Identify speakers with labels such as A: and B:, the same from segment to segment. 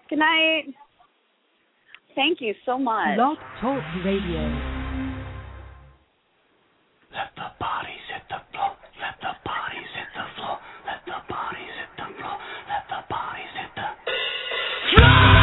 A: Good night. Thank you so much.
B: Blog Talk Radio.
C: Let the bodies hit the floor. Let the bodies hit the floor. Let the bodies hit the floor. Let the bodies hit the floor.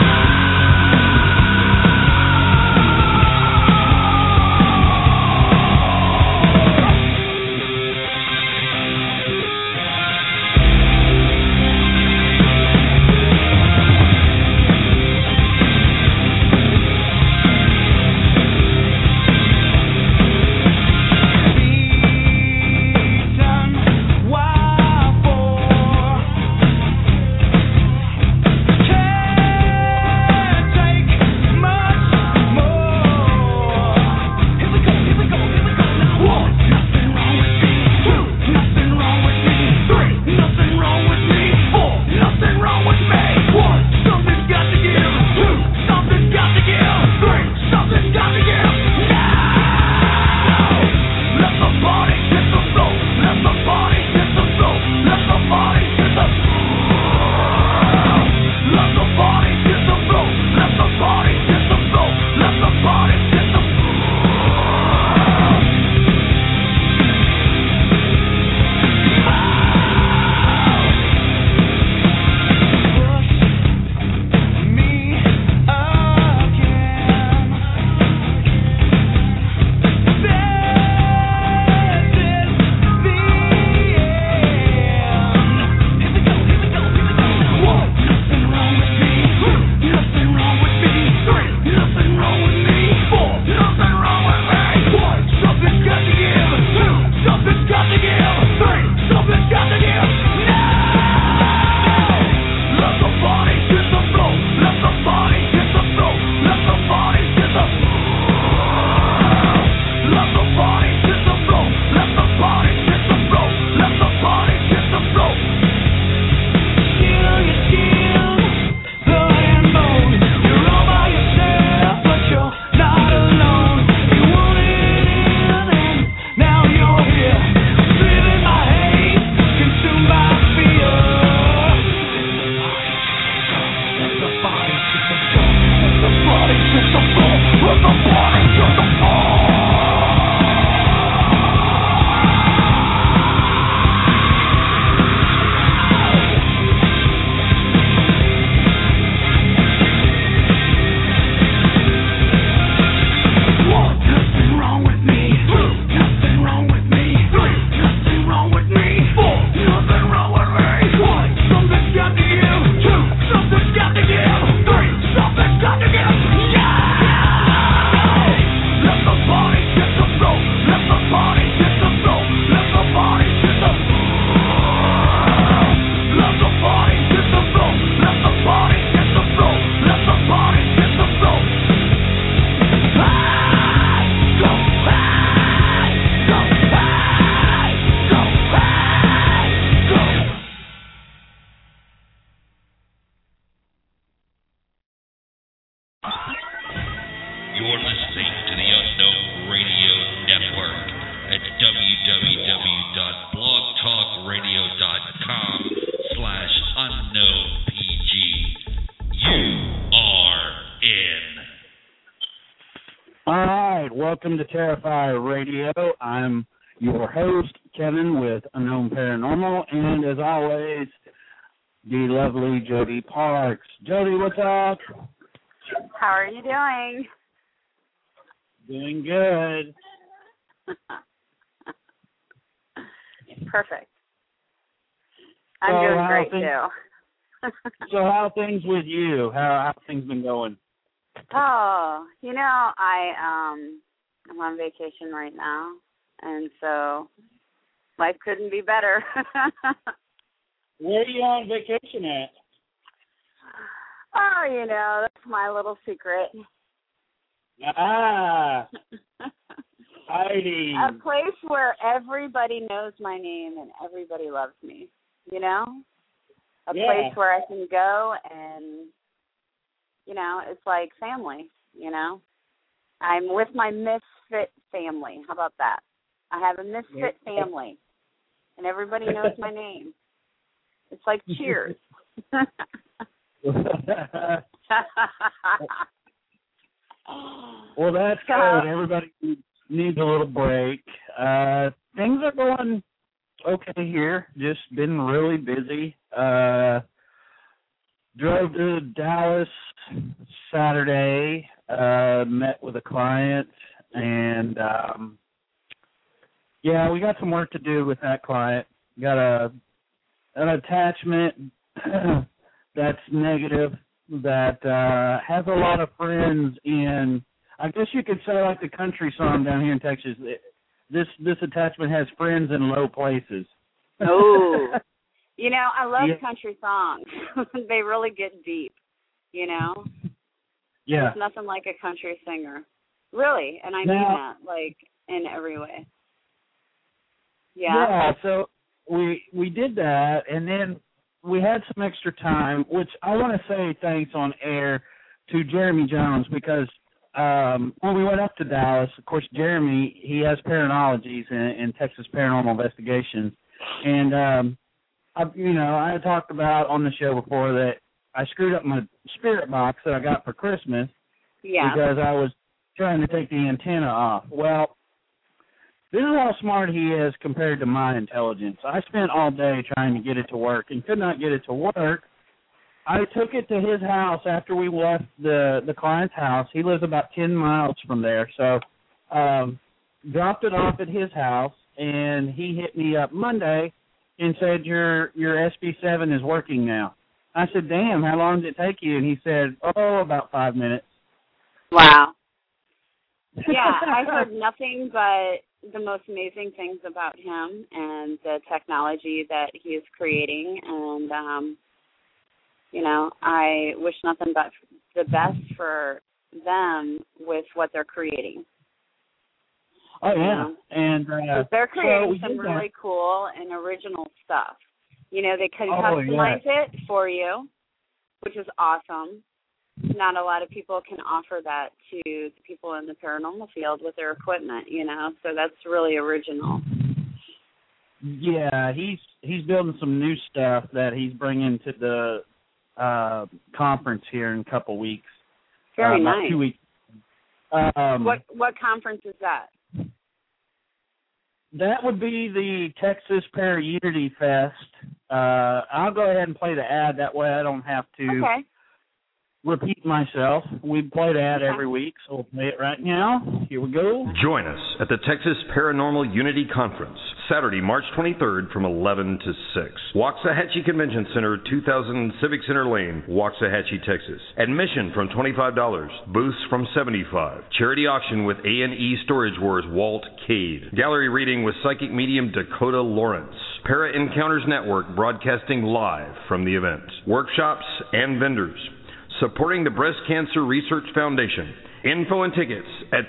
D: Welcome to Terrifier Radio. I'm your host, Kevin, with Unknown Paranormal, and as always, the lovely Jody Parks. Jody, what's up?
A: How are you doing?
D: Doing good.
A: Perfect. I'm doing great, too.
D: So how are things with you? How have things been going?
A: Oh, I'm on vacation right now, and so life couldn't be better.
D: Where are you on vacation at?
A: Oh, that's my little secret.
D: Ah, Heidi.
A: A place where everybody knows my name and everybody loves me, A place where I can go and, it's like family, I'm with my misfit family. How about that? I have a misfit family, and everybody knows my name. It's like Cheers.
D: Well, that's good. Everybody needs a little break. Things are going okay here. Just been really busy. Drove to Dallas Saturday, met with a client, and we got some work to do with that client. Got an attachment that's negative that has a lot of friends in, I guess you could say, like the country song down here in Texas. This attachment has friends in low places.
A: Oh. You know, I love country songs. They really get deep, you know?
D: Yeah.
A: There's nothing like a country singer. Really, and I mean that, like, in every way. Yeah.
D: Yeah, so we did that, and then we had some extra time, which I want to say thanks on air to Jeremy Jones, because when we went up to Dallas, of course, Jeremy, he has Paranologies in Texas Paranormal Investigations, and I had talked about on the show before that I screwed up my spirit box that I got for Christmas because I was trying to take the antenna off. Well, this is how smart he is compared to my intelligence. I spent all day trying to get it to work and could not get it to work. I took it to his house after we left the client's house. He lives about 10 miles from there, so dropped it off at his house, and he hit me up Monday and said, your SB7 is working now. I said, damn, how long did it take you? And he said, about 5 minutes.
A: Wow. Yeah, I heard nothing but the most amazing things about him and the technology that he is creating. And, I wish nothing but the best for them with what they're creating.
D: Oh, yeah. And
A: they're creating some really cool and original stuff. You know, they can customize it for you, which is awesome. Not a lot of people can offer that to the people in the paranormal field with their equipment, so that's really original.
D: Yeah, he's building some new stuff that he's bringing to the conference here in a couple weeks.
A: Very nice.
D: 2 weeks.
A: What conference is that?
D: That would be the Texas Para-Unity Fest. I'll go ahead and play the ad. That way I don't have to repeat myself. We play the ad every week, so we'll play it right now. Here we go.
B: Join us at the Texas Paranormal Unity Conference, Saturday, March 23rd from 11 to 6. Waxahachie Convention Center, 2000 Civic Center Lane, Waxahachie, Texas. Admission from $25. Booths from $75. Charity auction with A&E Storage Wars Walt Cade. Gallery reading with psychic medium Dakota Lawrence. Para Encounters Network broadcasting live from the event. Workshops and vendors. Supporting the Breast Cancer Research Foundation. Info and tickets at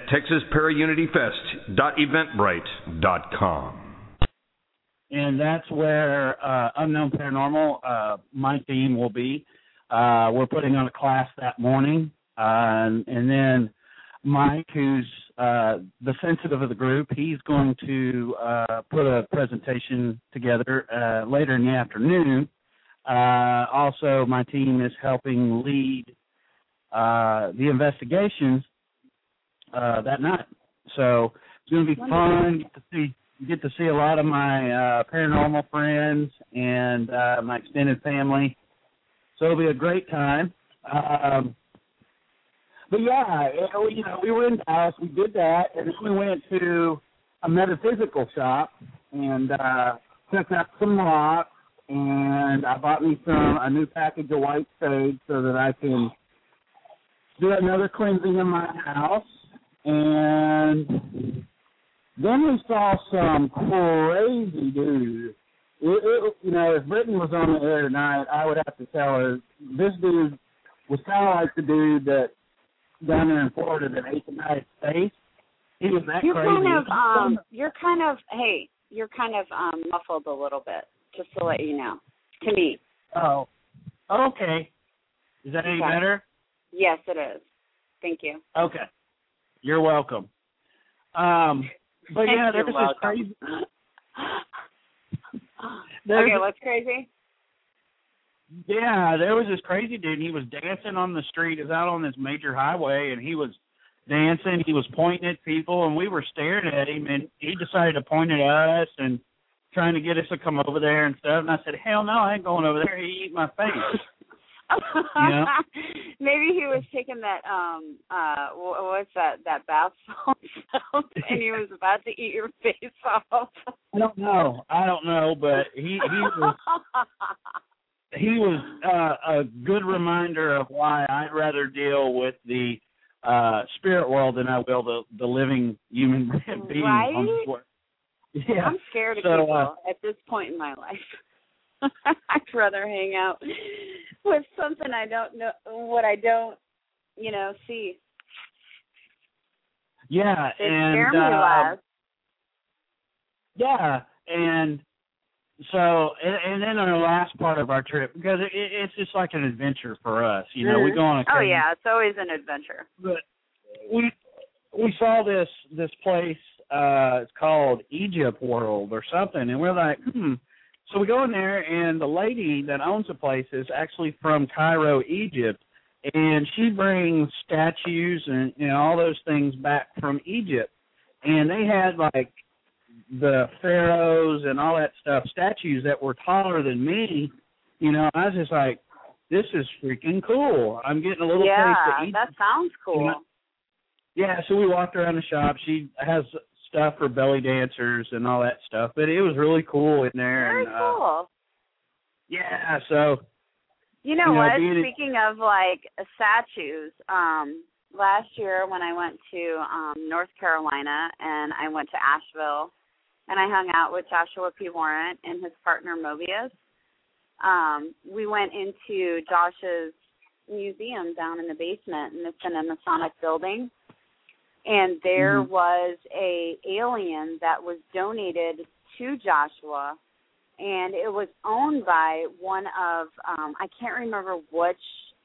B: texaspara'unityfest.eventbrite.com.
D: And that's where Unknown Paranormal, my team, will be. We're putting on a class that morning. And then Mike, who's the sensitive of the group, he's going to put a presentation together later in the afternoon. Also, my team is helping lead the investigations that night. So it's going to be fun. Get to see a lot of my paranormal friends and my extended family. So it'll be a great time. But yeah, we were in Dallas. We did that, and then we went to a metaphysical shop and checked out some rocks. And I bought me a new package of white sage so that I can do another cleansing in my house. And then we saw some crazy dude. If Brittany was on the air tonight, I would have to tell her this dude was kind of like the dude that down there in Florida that ate the United States. He was that crazy. You're kind of
A: muffled a little bit. Just to let you know, to me.
D: Oh, okay. Is that any better?
A: Yes, it is. Thank you.
D: Okay. You're welcome. But yeah, this is crazy.
A: Okay, what's crazy?
D: Yeah, there was this crazy dude, and he was dancing on the street. It was out on this major highway, and he was dancing. He was pointing at people, and we were staring at him, and he decided to point at us and trying to get us to come over there and stuff. And I said, hell no, I ain't going over there. He eat my face. You know?
A: Maybe he was taking that what's that bath salt and he was about to eat your face off.
D: I don't know, but he was a good reminder of why I'd rather deal with the spirit world than I will the living human being.
A: Right?
D: Yeah.
A: I'm scared of people at this point in my life. I'd rather hang out with something I don't know, what I don't, see.
D: Yeah,
A: They scare me less.
D: Yeah, and so, and then on the last part of our trip, because it's just like an adventure for us, we go on a crazy.
A: Oh yeah, it's always an adventure.
D: But we saw this place. It's called Egypt World or something, and we're like, So we go in there, and the lady that owns the place is actually from Cairo, Egypt, and she brings statues and all those things back from Egypt. And they had, like, the pharaohs and all that stuff, statues that were taller than me. I was just like, this is freaking cool. I'm getting a little place to eat.
A: Yeah, that sounds cool.
D: Yeah, so we walked around the shop. She has stuff for belly dancers and all that stuff, but it was really cool in there.
A: Very cool.
D: Yeah, so.
A: You know what? Speaking of like statues, last year when I went to North Carolina and I went to Asheville and I hung out with Joshua P. Warrant and his partner Mobius, we went into Josh's museum down in the basement, and it's in a Masonic building. And there was a alien that was donated to Joshua, and it was owned by one of, I can't remember which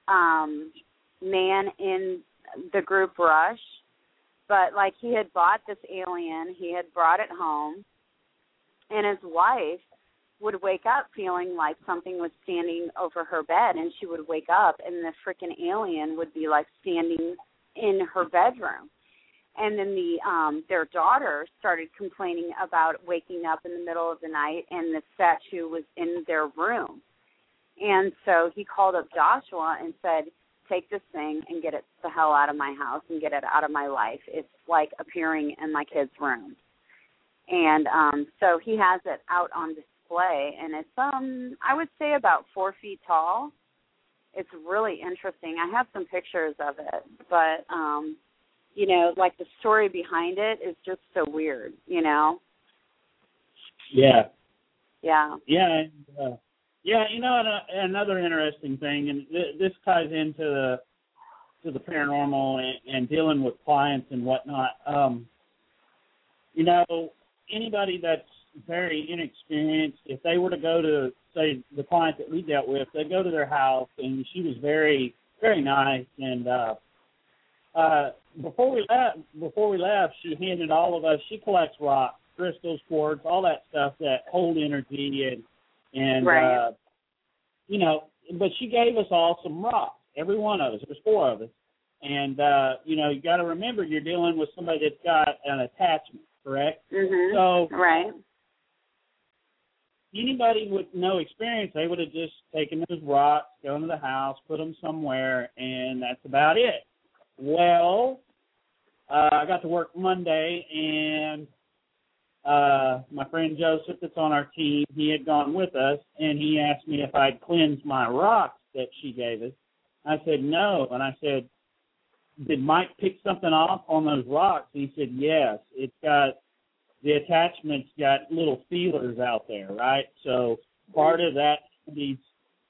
A: man in the group Rush, but like he had bought this alien, he had brought it home, and his wife would wake up feeling like something was standing over her bed, and she would wake up, and the freaking alien would be like standing in her bedroom. And then their daughter started complaining about waking up in the middle of the night and the statue was in their room. And so he called up Joshua and said, take this thing and get it the hell out of my house and get it out of my life. It's like appearing in my kid's room. And so he has it out on display, and it's, I would say about 4 feet tall. It's really interesting. I have some pictures of it, but like the story behind it is just so weird,
D: Yeah.
A: Yeah.
D: Yeah. Another interesting thing, and this ties into the paranormal and dealing with clients and whatnot. Anybody that's very inexperienced, if they were to go to, say, the client that we dealt with, they'd go to their house, and she was very, very nice, and before we left, she handed all of us. She collects rocks, crystals, quartz, all that stuff that hold energy, and
A: right.
D: But she gave us all some rocks. Every one of us. There's 4 of us, and you got to remember you're dealing with somebody that's got an attachment, correct?
A: Mm-hmm.
D: So
A: right.
D: Anybody with no experience, they would have just taken those rocks, gone to the house, put them somewhere, and that's about it. Well, I got to work Monday, and my friend Joseph that's on our team, he had gone with us, and he asked me if I'd cleansed my rocks that she gave us. I said no, and I said, did Mike pick something off on those rocks? He said yes. It's got, the attachment's got little feelers out there, right? So part of that, these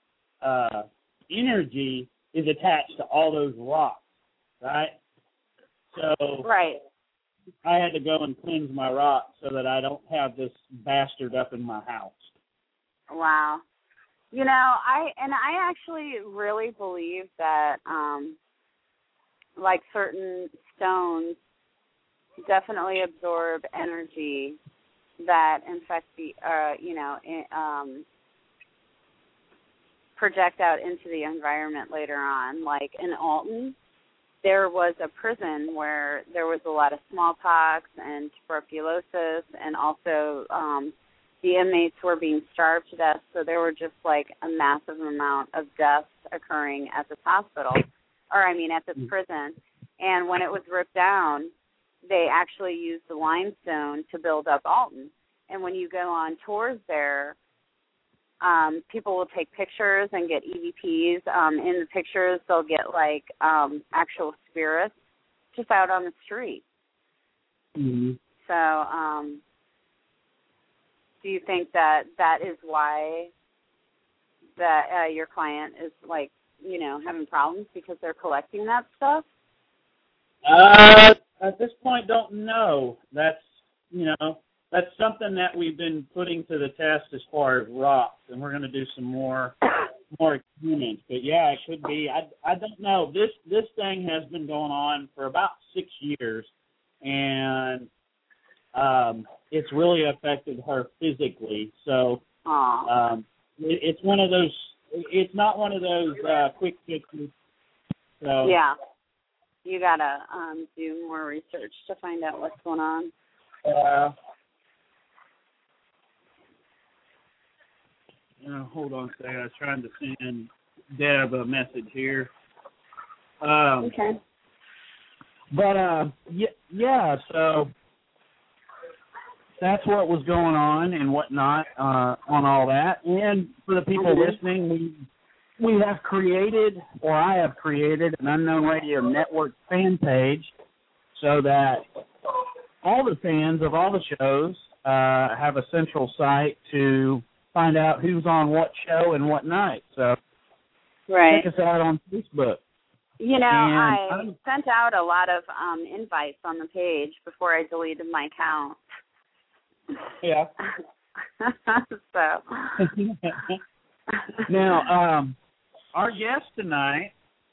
D: energy is attached to all those rocks. Right? So
A: right.
D: I had to go and cleanse my rocks so that I don't have this bastard up in my house.
A: Wow. I actually really believe that like certain stones definitely absorb energy that infects the project out into the environment later on. Like in Alton, there was a prison where there was a lot of smallpox and tuberculosis, and also the inmates were being starved to death, so there were just like a massive amount of deaths occurring at this hospital, at this prison. And when it was ripped down, they actually used the limestone to build up Alton. And when you go on tours there, people will take pictures and get EVPs. In the pictures, they'll get like actual spirits just out on the street.
D: Mm-hmm.
A: So, do you think that is why that your client is like, having problems because they're collecting that stuff?
D: At this point, don't know. That's something that we've been putting to the test as far as rocks, and we're going to do some more experiments. But yeah, it could be. I don't know. This thing has been going on for about 6 years, and it's really affected her physically. So it's one of those. It's not one of those quick fixes. So
A: yeah, you gotta do more research to find out what's going on.
D: Hold on a second. I was trying to send Deb a message here. Okay. But yeah. So that's what was going on and whatnot on all that. And for the people listening, we have created, or I have created, an Unknown Radio Network fan page so that all the fans of all the shows have a central site to find out who's on what show and what night. So check us out on Facebook.
A: I sent out a lot of invites on the page before I deleted my account.
D: Yeah.
A: So.
D: Now, our guest tonight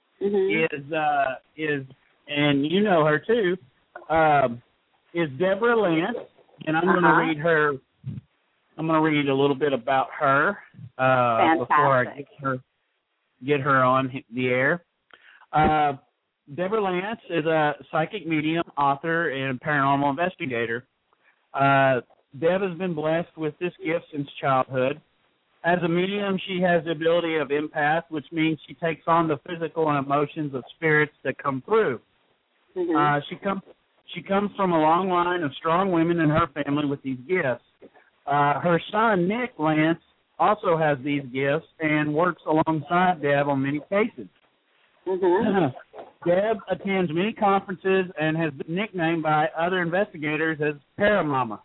D: is, and you know her too, is Deborah Lance, and I'm going to read her. I'm going to read a little bit about her before I get her on the air. Deborah Lance is a psychic medium, author, and paranormal investigator. Deb has been blessed with this gift since childhood. As a medium, she has the ability of empath, which means she takes on the physical and emotions of spirits that come through. She comes from a long line of strong women in her family with these gifts. Her son, Nick Lance, also has these gifts and works alongside Deb on many cases. Deb attends many conferences and has been nicknamed by other investigators as Paramama.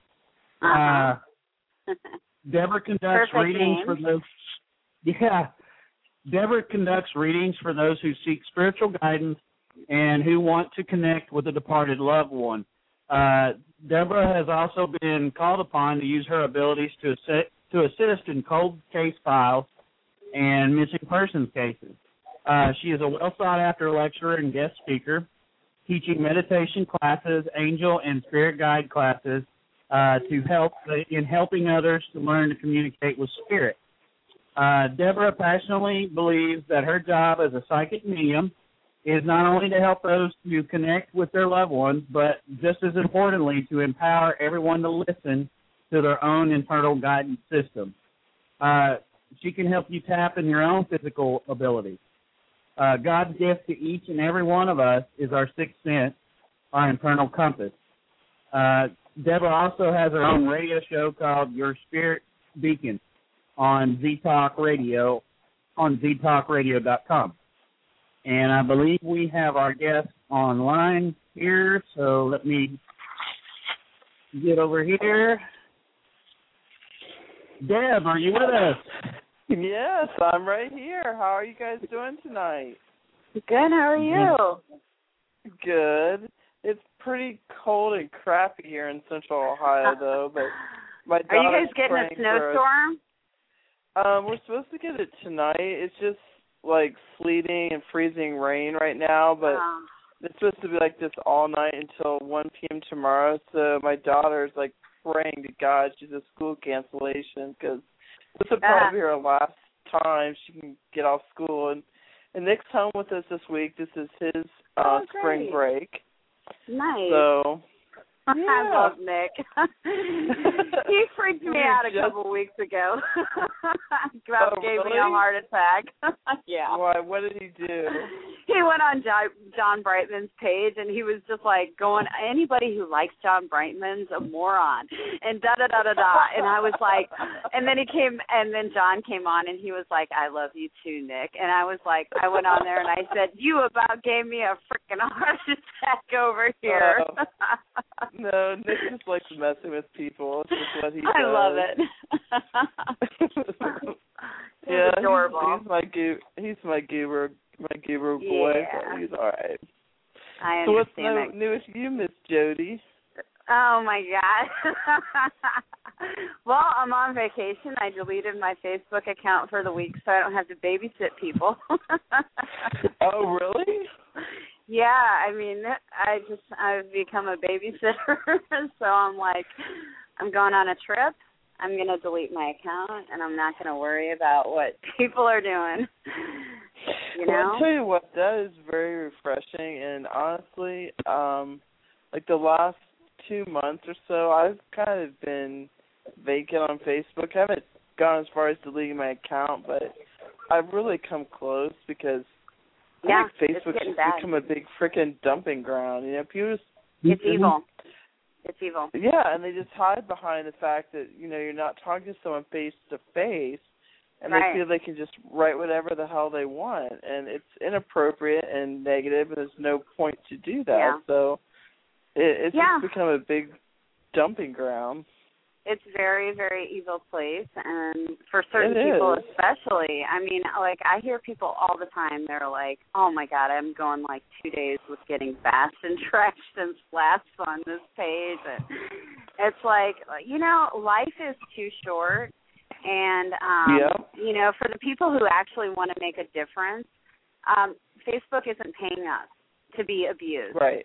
D: Deborah conducts readings for those. Yeah, Deborah conducts readings for those who seek spiritual guidance and who want to connect with a departed loved one. Deborah has also been called upon to use her abilities to assist in cold case files and missing persons cases. She is a well-sought-after lecturer and guest speaker, teaching meditation classes, angel and spirit guide classes to help in helping others to learn to communicate with spirit. Deborah passionately believes that her job as a psychic medium is not only to help those to connect with their loved ones, but just as importantly, to empower everyone to listen to their own internal guidance system. She can help you tap in your own physical abilities. God's gift to each and every one of us is our sixth sense, our internal compass. Deborah also has her own radio show called Your Spirit Beacon on ZTalk Radio, on ztalkradio.com. And I believe we have our guest online here, so let me get over here. Deb, are you with us?
E: Yes, I'm right here. How are you guys doing tonight?
A: Good, how are you?
E: Good. It's pretty cold and crappy here in Central Ohio, though. But my daughter's
A: Are you guys getting a snowstorm?
E: We're supposed to get it tonight. It's just like sleeting and freezing rain right now, but it's supposed to be like this all night until 1 p.m. tomorrow. So my daughter's like praying to God she's a school cancellation because this will probably be her last time she can get off school. And Nick's home with us this week. This is his spring break.
A: Nice.
E: So, yeah.
A: I love Nick. He freaked me out a couple weeks ago. Gave me a heart attack. Yeah.
E: Why? What did he do?
A: He went on John Brightman's page, and he was just like going, anybody who likes John Brightman's a moron, and da-da-da-da-da. And I was like, and then John came on, and he was like, I love you too, Nick. And I was like, I went on there, and I said, you about gave me a freaking heart attack over here.
E: No, Nick just likes messing with people. It's just what he does.
A: I love it.
E: Yeah,
A: adorable.
E: He's my goober boy.
A: Yeah.
E: So he's all right.
A: I understand.
E: So what's new with you, Miss Jody?
A: Oh my God. Well, I'm on vacation. I deleted my Facebook account for the week so I don't have to babysit people.
E: Oh, really?
A: Yeah, I mean, I've become a babysitter, so I'm like, I'm going on a trip. I'm going to delete my account, and I'm not going to worry about what people are doing. You know?
E: Well, I'll tell you what, that is very refreshing, and honestly, like the last 2 months or so, I've kind of been vacant on Facebook. I haven't gone as far as deleting my account, but I've really come close because I think Facebook's just become a big freaking dumping ground. You know, people just...
A: It's evil. It's evil.
E: Yeah, and they just hide behind the fact that, you know, you're not talking to someone face to face, and they feel they can just write whatever the hell they want, and it's inappropriate and negative, and there's no point to do that.
A: Yeah.
E: So it's just become a big dumping ground.
A: It's very, very evil place, and for certain people especially. I mean, like, I hear people all the time, they're like, oh, my God, I'm going, like, 2 days with getting bashed and trashed and slapped on this page. And it's like, you know, life is too short, and, you know, for the people who actually want to make a difference, Facebook isn't paying us to be abused.
E: Right.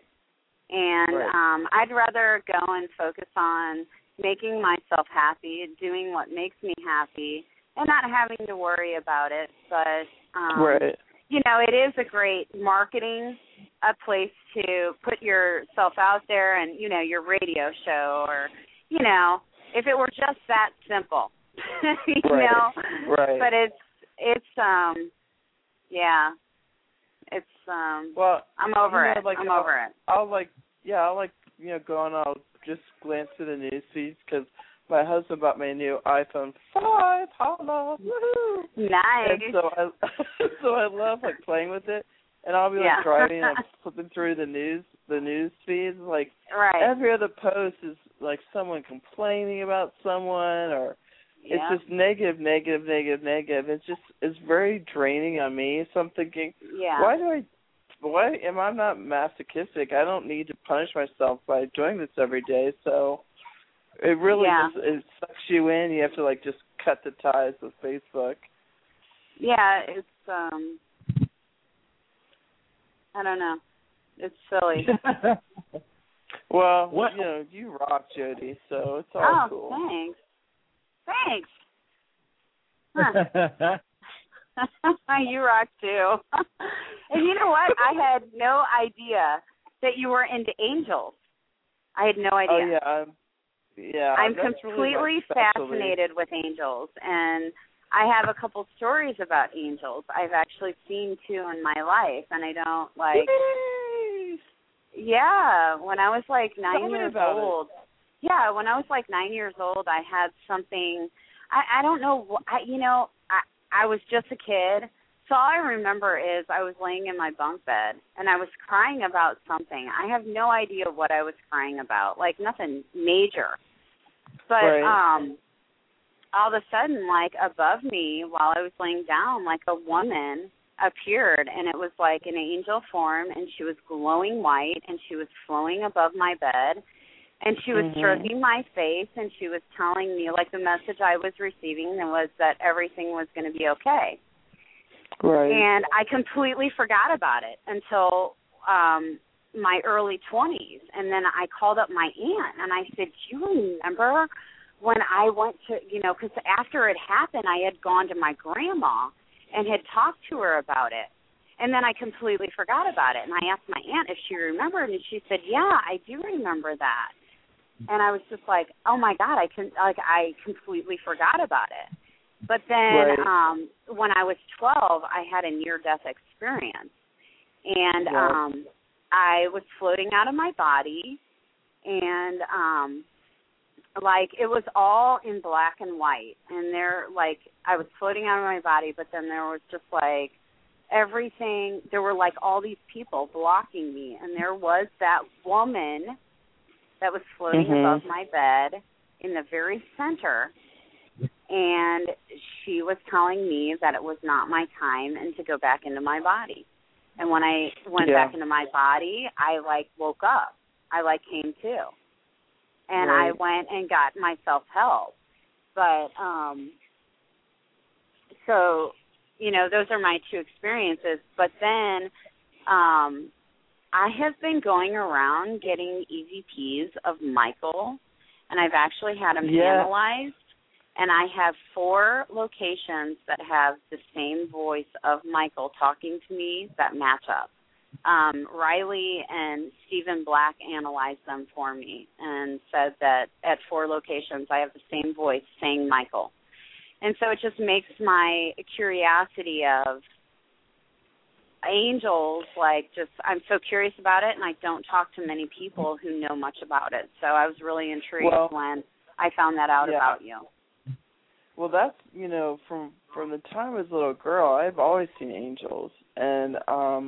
A: And I'd rather go and focus on making myself happy, doing what makes me happy, and not having to worry about it. But, you know, it is a great marketing, a place to put yourself out there and, you know, your radio show or, you know, if it were just that simple, you know.
E: Right.
A: But it's well, I'm over it.
E: Like,
A: I'm over it.
E: I'll you know, go on, I'll just glance through the news feeds because my husband bought me a new iPhone 5. Holla, woohoo!
A: Nice.
E: And so I love like playing with it, and I'll be like driving and like, flipping through the news feeds. Like every other post is like someone complaining about someone, or it's just negative. It's very draining on me. So I'm thinking, why am I not masochistic? I don't need to punish myself by doing this every day. So it really it sucks you in. You have to like just cut the ties with Facebook.
A: Yeah, it's I don't know. It's silly.
E: Well, you know, you rock, Jody. So it's all cool.
A: Thanks. Huh. You rock too. And you know what? I had no idea that you were into angels. I had no idea.
E: Oh yeah,
A: I'm completely fascinated with angels, and I have a couple stories about angels. I've actually seen 2 in my life, and I don't like. Yeah, when I was like 9 years old. Yeah, when I was like 9 years old, I had something. I don't know. I was just a kid. So all I remember is I was laying in my bunk bed, and I was crying about something. I have no idea what I was crying about, like nothing major. But all of a sudden, like above me while I was laying down, like a woman appeared, and it was like an angel form, and she was glowing white, and she was floating above my bed. And she was stroking my face, and she was telling me, like, the message I was receiving was that everything was going to be okay.
E: Right.
A: And I completely forgot about it until my early 20s. And then I called up my aunt, and I said, do you remember when I went to, because after it happened, I had gone to my grandma and had talked to her about it. And then I completely forgot about it. And I asked my aunt if she remembered, and she said, yeah, I do remember that. And I was just like, oh, my God, I completely forgot about it. But then when I was 12, I had a near-death experience. And I was floating out of my body, and, it was all in black and white. And I was floating out of my body, but then there was just, everything, there were all these people blocking me, and there was that woman that was floating above my bed in the very center, and she was telling me that it was not my time and to go back into my body. And when I went back into my body, I woke up. I came to, and I went and got myself help. But so, those are my two experiences. But then I have been going around getting EVPs of Michael, and I've actually had them analyzed, and I have 4 locations that have the same voice of Michael talking to me that match up. Riley and Stephen Black analyzed them for me and said that at 4 locations I have the same voice saying Michael. And so it just makes my curiosity of angels, I'm so curious about it, and I don't talk to many people who know much about it. So I was really intrigued when I found that out about you.
E: Well, that's, from the time I was a little girl, I've always seen angels. And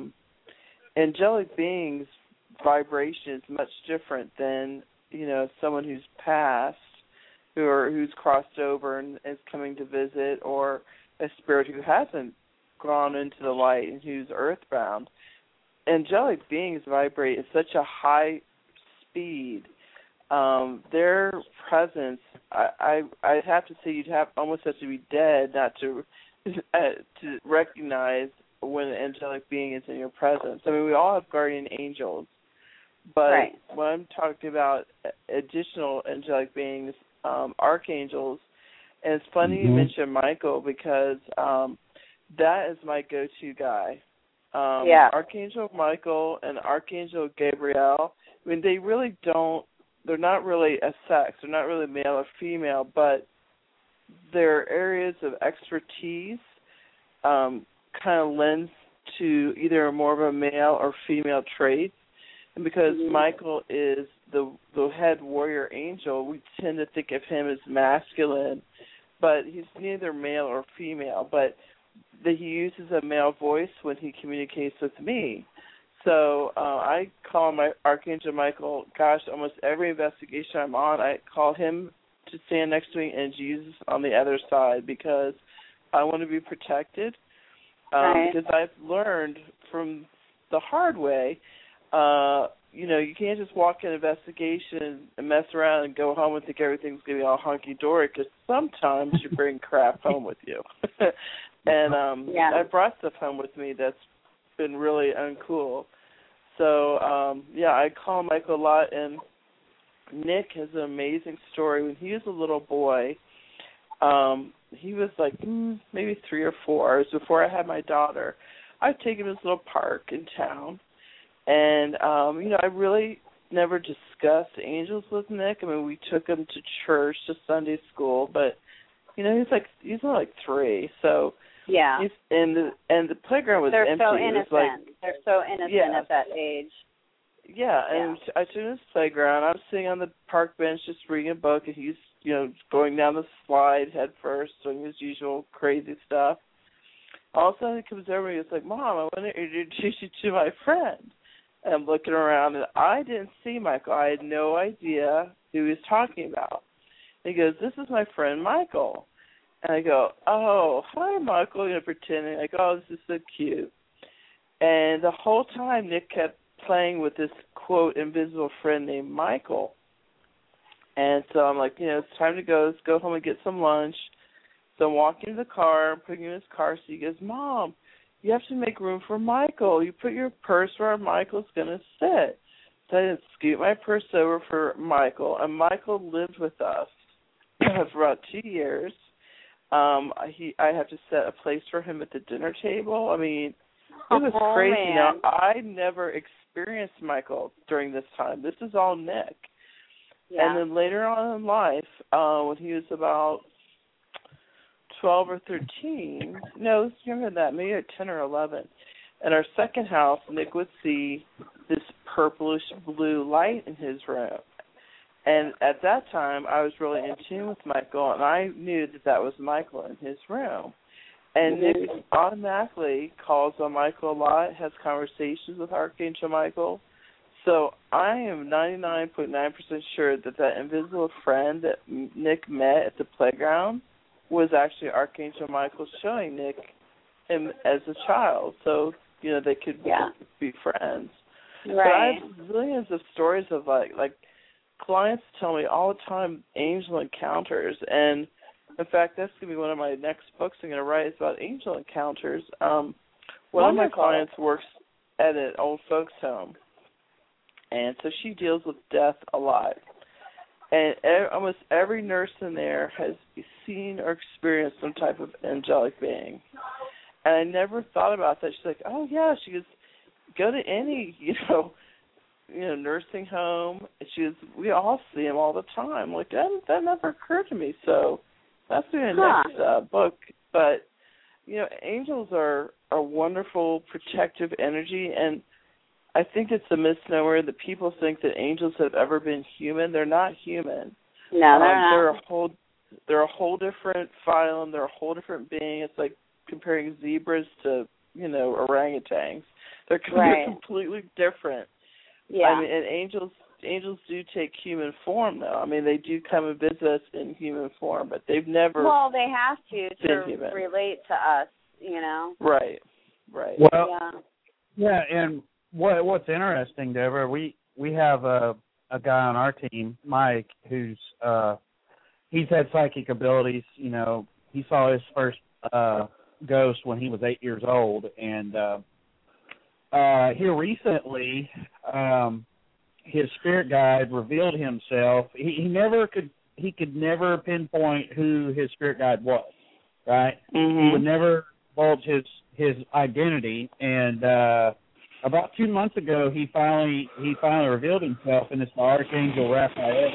E: angelic beings' vibration is much different than, someone who's passed, who's crossed over and is coming to visit, or a spirit who hasn't gone into the light and who's earthbound. Angelic beings vibrate at such a high speed. Their presence, I'd have to say you'd almost have to be dead not to recognize when an angelic being is in your presence. I mean, we all have guardian angels, but when I'm talking about additional angelic beings, archangels, and it's funny you mention Michael because that is my go-to guy. Archangel Michael and Archangel Gabriel, I mean, they're not really a sex. They're not really male or female, but their areas of expertise kind of lends to either more of a male or female trait. And because Michael is the head warrior angel, we tend to think of him as masculine, but he's neither male or female, but he uses a male voice when he communicates with me. So I call my Archangel Michael, almost every investigation I'm on, I call him to stand next to me and Jesus on the other side because I want to be protected. Because I've learned from the hard way, you can't just walk in an investigation and mess around and go home and think everything's going to be all hunky-dory because sometimes you bring crap home with you. And I brought stuff home with me that's been really uncool. So, I call Michael a lot, and Nick has an amazing story. When he was a little boy, he was maybe 3 or 4 hours before I had my daughter. I'd take him to this little park in town, and, I really never discussed angels with Nick. I mean, we took him to church, to Sunday school, but, he's only 3, so... Yeah, and the playground was empty.
A: So innocent. They're so innocent at that age.
E: Yeah, and I took him to this playground. I was sitting on the park bench just reading a book, and he's going down the slide head first, doing his usual crazy stuff. All of a sudden, he comes over and he's like, "Mom, I want to introduce you to my friend." And I'm looking around, and I didn't see Michael. I had no idea who he was talking about. And he goes, "This is my friend Michael." And I go, "Oh, hi, Michael," pretending like, "Oh, this is so cute." And the whole time, Nick kept playing with this, quote, invisible friend named Michael. And so I'm like, it's time to go. Let's go home and get some lunch. So I'm walking to the car, I'm putting him in his car seat. He goes, "Mom, you have to make room for Michael. You put your purse where Michael's going to sit." So I didn't scoot my purse over for Michael, and Michael lived with us for about 2 years. I have to set a place for him at the dinner table. I mean, it was crazy.
A: Man.
E: Now, I never experienced Michael during this time. This is all Nick.
A: Yeah.
E: And then later on in life, when he was about 12 or 13, no, it was younger than that, maybe at 10 or 11, in our second house, Nick would see this purplish blue light in his room. And at that time, I was really in tune with Michael, and I knew that that was Michael in his room. And Nick automatically calls on Michael a lot, has conversations with Archangel Michael. So I am 99.9% sure that that invisible friend that Nick met at the playground was actually Archangel Michael showing Nick him as a child. So, you know, they could be friends.
A: Right.
E: But I have millions of stories of, like clients tell me all the time angel encounters. And, in fact, that's going to be one of my next books I'm going to write. It's about angel encounters. One of my clients works at an old folks home. And so she deals with death a lot. And almost every nurse in there has seen or experienced some type of angelic being. And I never thought about that. She's like, oh, yeah. She goes, go to any, nursing home. And she goes, we all see them all the time. Like, that never occurred to me. So that's the next book. But, angels are a wonderful protective energy. And I think it's a misnomer that people think that angels have ever been human. They're not human.
A: No, they're not.
E: They're a whole different phylum. They're a whole different being. It's like comparing zebras to, orangutans. They're completely different.
A: Yeah.
E: I mean, and angels do take human form, though. I mean, they do come and visit us in human form, but they've never.
A: Well, they have to
E: human.
A: relate to us,
E: Right.
D: Well, yeah, and what's interesting, Deborah, we have a guy on our team, Mike, who's he's had psychic abilities. He saw his first ghost when he was 8 years old, and here recently, his spirit guide revealed himself. He could never pinpoint who his spirit guide was, right?
E: Mm-hmm.
D: He would never divulge his identity, and about 2 months ago, he finally revealed himself, and it's the Archangel Raphael.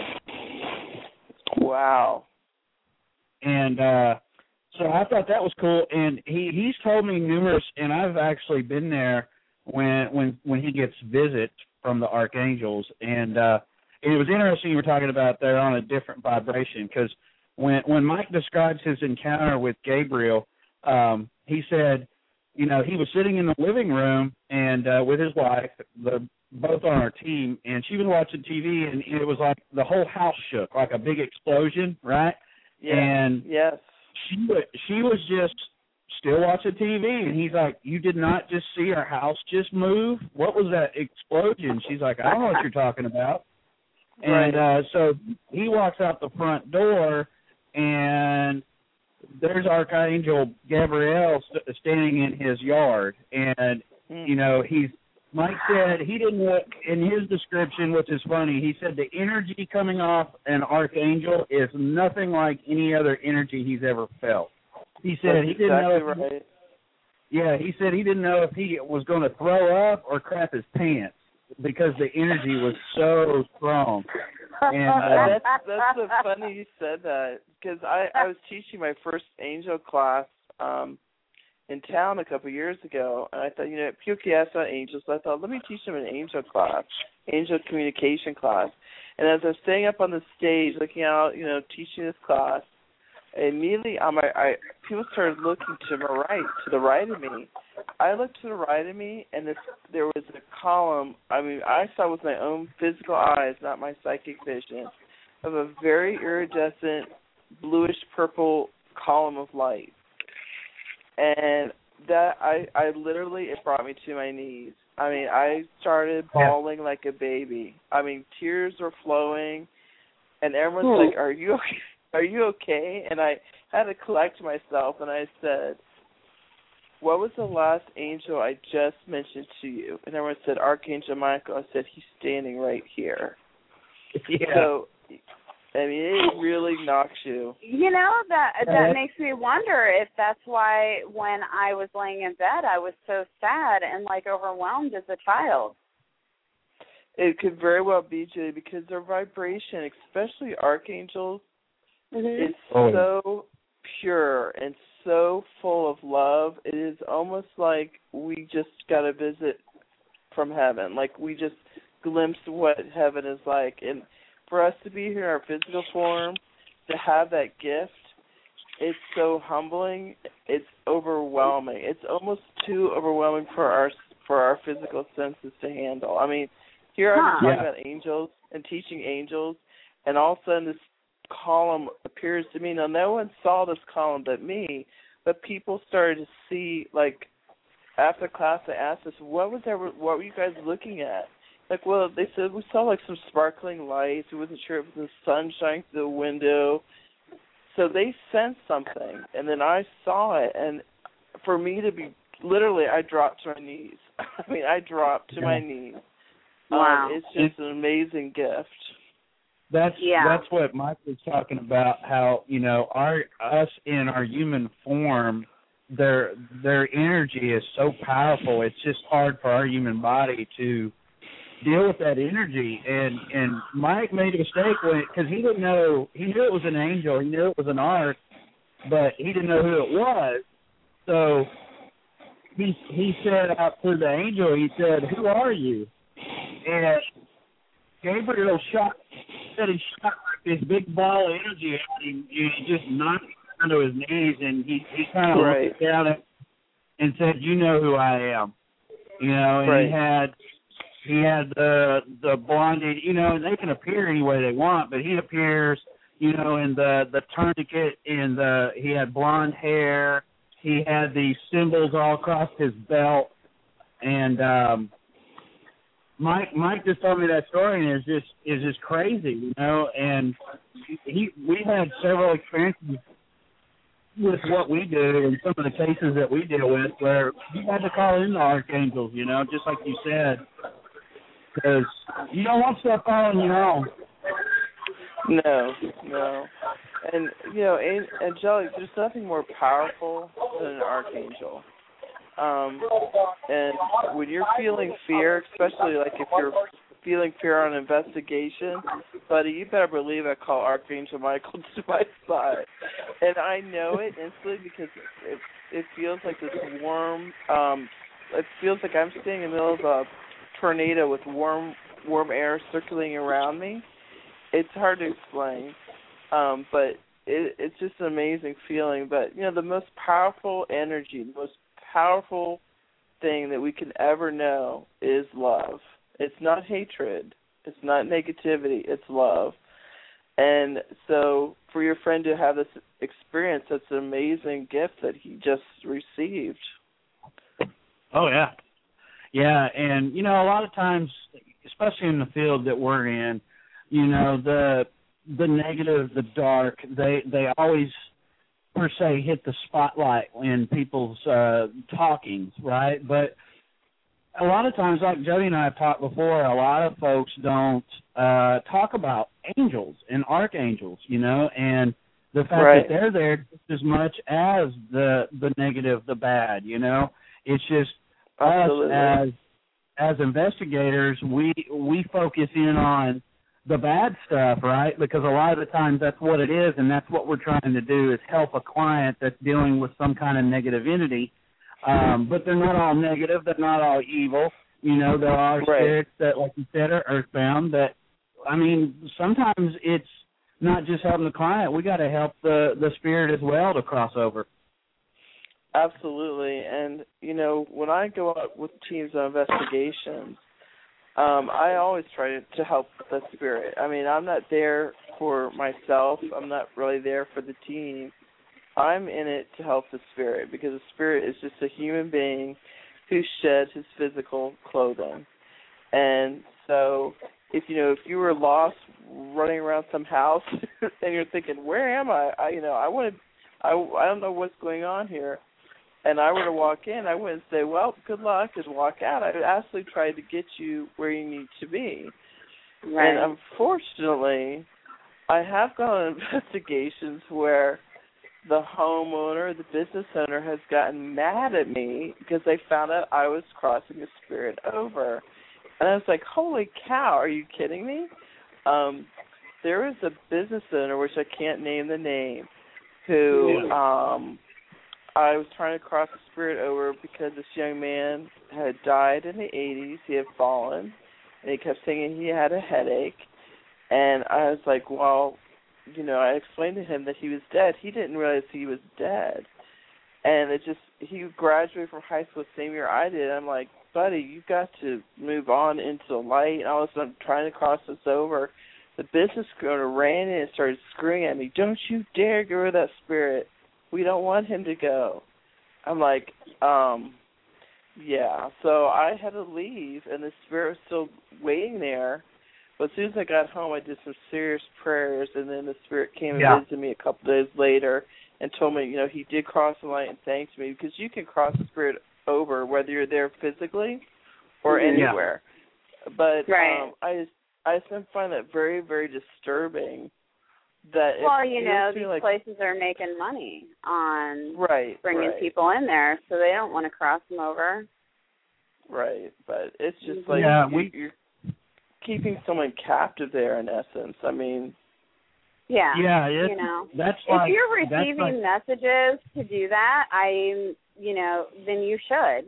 E: Wow.
D: And so I thought that was cool, and he's told me numerous, and I've actually been there when he gets visits from the archangels, and it was interesting you were talking about they're on a different vibration, because when Mike describes his encounter with Gabriel, he said, he was sitting in the living room and with his wife, both on our team, and she was watching TV, and it was like the whole house shook, like a big explosion, right?
E: Yeah.
D: And
E: yes.
D: She was just still watching TV, and he's like, you did not just see our house just move? What was that explosion? She's like, I don't know what you're talking about.
E: Right.
D: And so he walks out the front door, and there's Archangel Gabriel standing in his yard. And, Mike said he didn't look, in his description, which is funny, he said the energy coming off an archangel is nothing like any other energy he's ever felt. He said he didn't know. He said he didn't know if he was going to throw up or crap his pants because the energy was so strong. And
E: that's so funny you said that, because I was teaching my first angel class in town a couple of years ago, and I thought, Puki asked about angels, so I thought, let me teach them an angel class, angel communication class. And as I was staying up on the stage, looking out, teaching this class, immediately people started looking to the right of me. I looked to the right of me, and there was a column. I mean, I saw with my own physical eyes, not my psychic vision, of a very iridescent, bluish purple column of light. And that I literally, it brought me to my knees. I mean, I started bawling like a baby. I mean, tears were flowing, and everyone's like, "Are you okay? Are you okay?" And I had to collect myself, and I said, "What was the last angel I just mentioned to you?" And everyone said, "Archangel Michael." I said, "He's standing right here."
D: Yeah.
E: So I mean, it really knocks you.
A: You know, that makes me wonder if that's why when I was laying in bed, I was so sad and, like, overwhelmed as a child.
E: It could very well be, Julie, because their vibration, especially archangels, is so pure and so full of love. It is almost like we just got a visit from heaven. Like, we just glimpsed what heaven is like. And for us to be here in our physical form, to have that gift, it's so humbling. It's overwhelming. It's almost too overwhelming for our physical senses to handle. I mean, here I'm talking about angels and teaching angels, and all of a sudden this column appears to me. Now, no one saw this column but me, but people started to see, like, after class they asked us, what were you guys looking at? Like, well, they said we saw, like, some sparkling lights. We wasn't sure if it was the sun shining through the window. So they sensed something, and then I saw it, and for me to be, literally, I dropped to my knees. I mean, I dropped to my knees.
A: Wow.
E: It's just an amazing gift.
D: That's what Mike was talking about, how, you know, us in our human form, their energy is so powerful, it's just hard for our human body to deal with that energy. And Mike made a mistake because he didn't know, he knew it was an angel, he knew it was an arc, but he didn't know who it was. So he said out to the angel, he said, "Who are you?" And Gabriel said he shot like this big ball of energy out, and he just knocked him onto his knees, and he kind of looked down and said, "You know who I am." You know, and he had the blondie, you know, they can appear any way they want, but he appears, you know, in the tourniquet, he had blonde hair, he had these symbols all across his belt, and Mike just told me that story, and it's just crazy, you know. And we had several experiences with what we do and some of the cases that we deal with where you had to call in the archangels, you know, just like you said, because you don't want stuff following you home.
E: No. And, you know, angelic, there's nothing more powerful than an archangel. And when you're feeling fear, especially like if you're feeling fear on investigation, buddy, you better believe I call Archangel Michael to my side. And I know it instantly because it feels like this warm, it feels like I'm staying in the middle of a tornado with warm air circulating around me. It's hard to explain, but it's just an amazing feeling. But, you know, the most powerful energy, the most powerful thing that we can ever know is love. It's not hatred. It's not negativity. It's love. And so for your friend to have this experience, that's an amazing gift that he just received.
D: Oh, yeah. Yeah, and, you know, a lot of times, especially in the field that we're in, you know, the negative, the dark, they always per se hit the spotlight in people's talkings, right? But a lot of times, like Jody and I have talked before, a lot of folks don't talk about angels and archangels, you know, and the fact that they're there just as much as the negative, the bad, you know. It's just us as investigators, we focus in on the bad stuff, right? Because a lot of the times that's what it is, and that's what we're trying to do is help a client that's dealing with some kind of negative entity. But they're not all negative. They're not all evil. You know, there are spirits that, like you said, are earthbound. That, I mean, sometimes it's not just helping the client. We got to help the spirit as well to cross over.
E: Absolutely. And, you know, when I go out with teams on investigations, I always try to help the spirit. I mean, I'm not there for myself. I'm not really there for the team. I'm in it to help the spirit because the spirit is just a human being who sheds his physical clothing. And so if you were lost running around some house and you're thinking, where am I? I don't know what's going on here. And I were to walk in, I wouldn't say, well, good luck, and walk out. I would actually try to get you where you need to be.
A: Right.
E: And unfortunately, I have gone on investigations where the homeowner, the business owner, has gotten mad at me because they found out I was crossing a spirit over. And I was like, holy cow, are you kidding me? There was a business owner, which I can't name the name, who I was trying to cross the spirit over because this young man had died in the 80s. He had fallen, and he kept saying he had a headache. And I was like, well, you know, I explained to him that he was dead. He didn't realize he was dead. And he graduated from high school the same year I did. I'm like, buddy, you've got to move on into the light. And all of a sudden, I'm trying to cross this over. The business owner ran in and started screaming at me, don't you dare get rid of that spirit. We don't want him to go. I'm like, yeah. So I had to leave, and the spirit was still waiting there. But as soon as I got home, I did some serious prayers, and then the spirit came and visited me a couple days later and told me, you know, he did cross the light and thanked me, because you can cross the spirit over whether you're there physically or anywhere. But I just find that very, very disturbing. That
A: these places are making money on bringing people in there, so they don't want to cross them over. Right, but it's just like you're keeping someone captive there, in essence. I mean,
D: that's
A: if you're receiving messages to do that, then you should,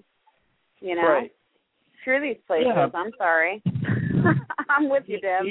A: screw these places. Yeah. I'm sorry. I'm with you, Deb.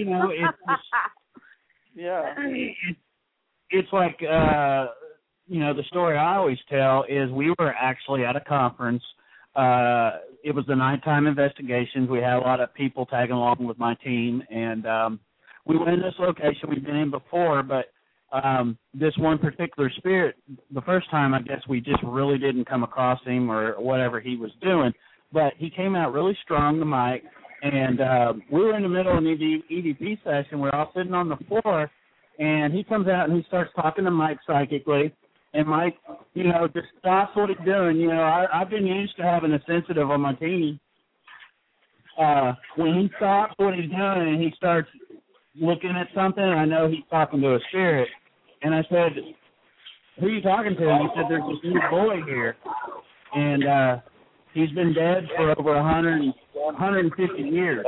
D: It's like, the story I always tell is we were actually at a conference. It was the nighttime investigations. We had a lot of people tagging along with my team, and we went in this location we've been in before, but this one particular spirit, the first time, I guess we just really didn't come across him or whatever he was doing, but he came out really strong, the mic. And we were in the middle of an EVP session. We're all sitting on the floor, and he comes out and he starts talking to Mike psychically. And Mike, just stops what he's doing. I've been used to having a sensitive on my team. When he stops what he's doing and he starts looking at something, I know he's talking to a spirit. And I said, who are you talking to? And he said, there's this new boy here. And he's been dead for over 150 years.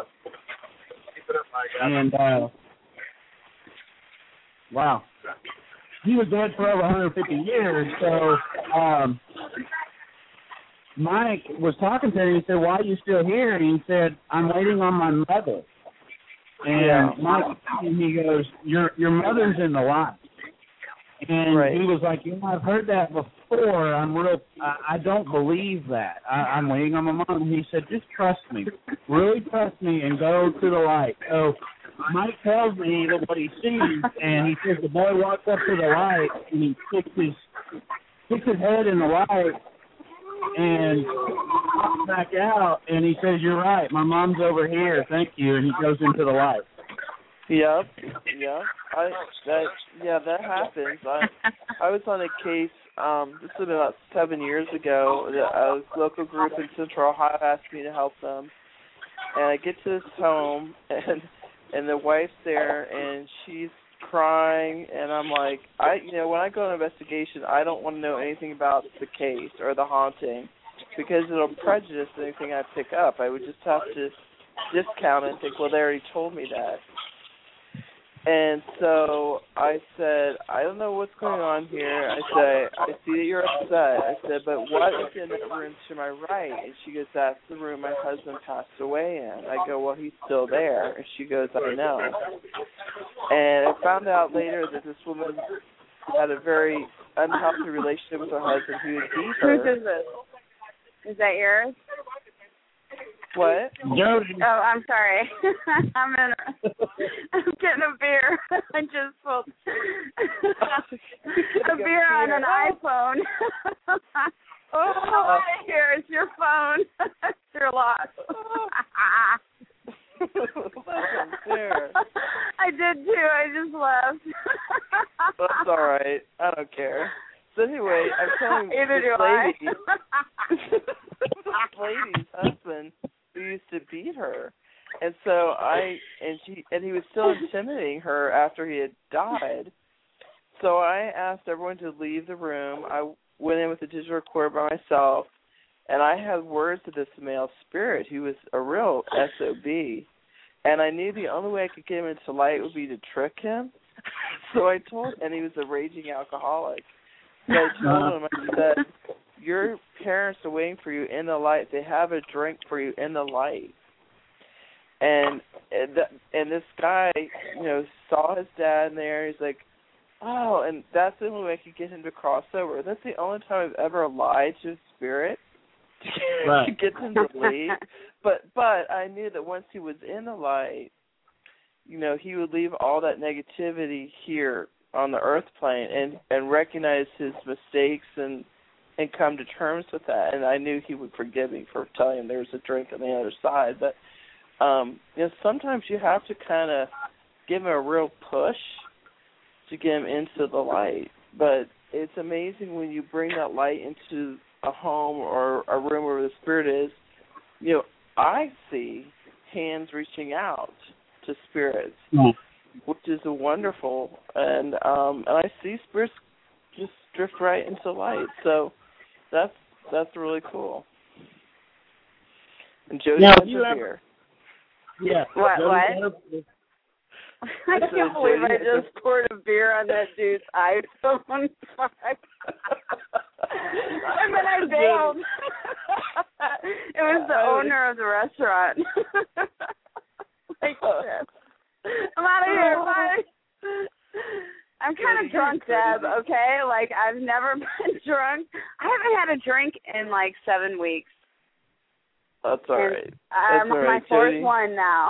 D: And, wow. He was dead for over 150 years, so Mike was talking to him. He said, why are you still here? And he said, I'm waiting on my mother. And Mike, he goes, your mother's in the light. And he was like, I've heard that before. I don't believe that. I'm waiting on my mom. And he said, just trust me. Really trust me and go to the light. So Mike tells me that what he sees, and he says the boy walks up to the light, and he sticks his head in the light and pops back out, and he says, you're right, my mom's over here, thank you, and he goes into the light.
E: Yep. That happens. I was on a case, this was about 7 years ago. A local group in Central Ohio asked me to help them. And I get to this home, and the wife's there, and she's crying, and I'm like, when I go on an investigation, I don't want to know anything about the case or the haunting, because it'll prejudice anything I pick up. I would just have to discount it and think, well, they already told me that. And so I said, I don't know what's going on here. I said, I see that you're upset. I said, but what is in that room to my right? And she goes, that's the room my husband passed away in. I go, well, he's still there. And she goes, I know. And I found out later that this woman had a very unhealthy relationship with her husband who would beat her.
A: Whose is this? Is that yours?
E: What?
D: Jody.
A: Oh, I'm sorry. I'm getting a beer. I just pulled a beer on an iPhone. Oh, here, it's your phone. It's your loss. I did too. I just left.
E: That's all right. I don't care. So anyway, I'm telling this lady's husband who used to beat her. And so he was still intimidating her after he had died. So I asked everyone to leave the room. I went in with a digital recorder by myself, and I had words to this male spirit who was a real SOB. And I knew the only way I could get him into light would be to trick him. So I told him, and he was a raging alcoholic. So I told him, I said, your parents are waiting for you in the light. They have a drink for you in the light. And this guy, saw his dad in there. He's like, oh, and that's the only way I could get him to cross over. That's the only time I've ever lied to a spirit to get him to leave. But I knew that once he was in the light, he would leave all that negativity here on the earth plane and recognize his mistakes and come to terms with that. And I knew he would forgive me for telling him there was a drink on the other side. But sometimes you have to kind of give him a real push to get him into the light. But it's amazing when you bring that light into a home or a room where the spirit is. I see hands reaching out to spirits, which is wonderful, and I see spirits just drift right into light. So that's really cool. And Jody has a beer.
D: Yeah.
A: What? I can't believe I just poured a beer on that dude's iPhone. And then I bailed. It was the owner of the restaurant. Like, shit. I'm out of here. Bye. I'm kind of drunk, Deb, okay? Like, I've never been drunk. I haven't had a drink in, 7 weeks.
E: That's all right.
A: I'm on my fourth
E: Jody.
A: One now.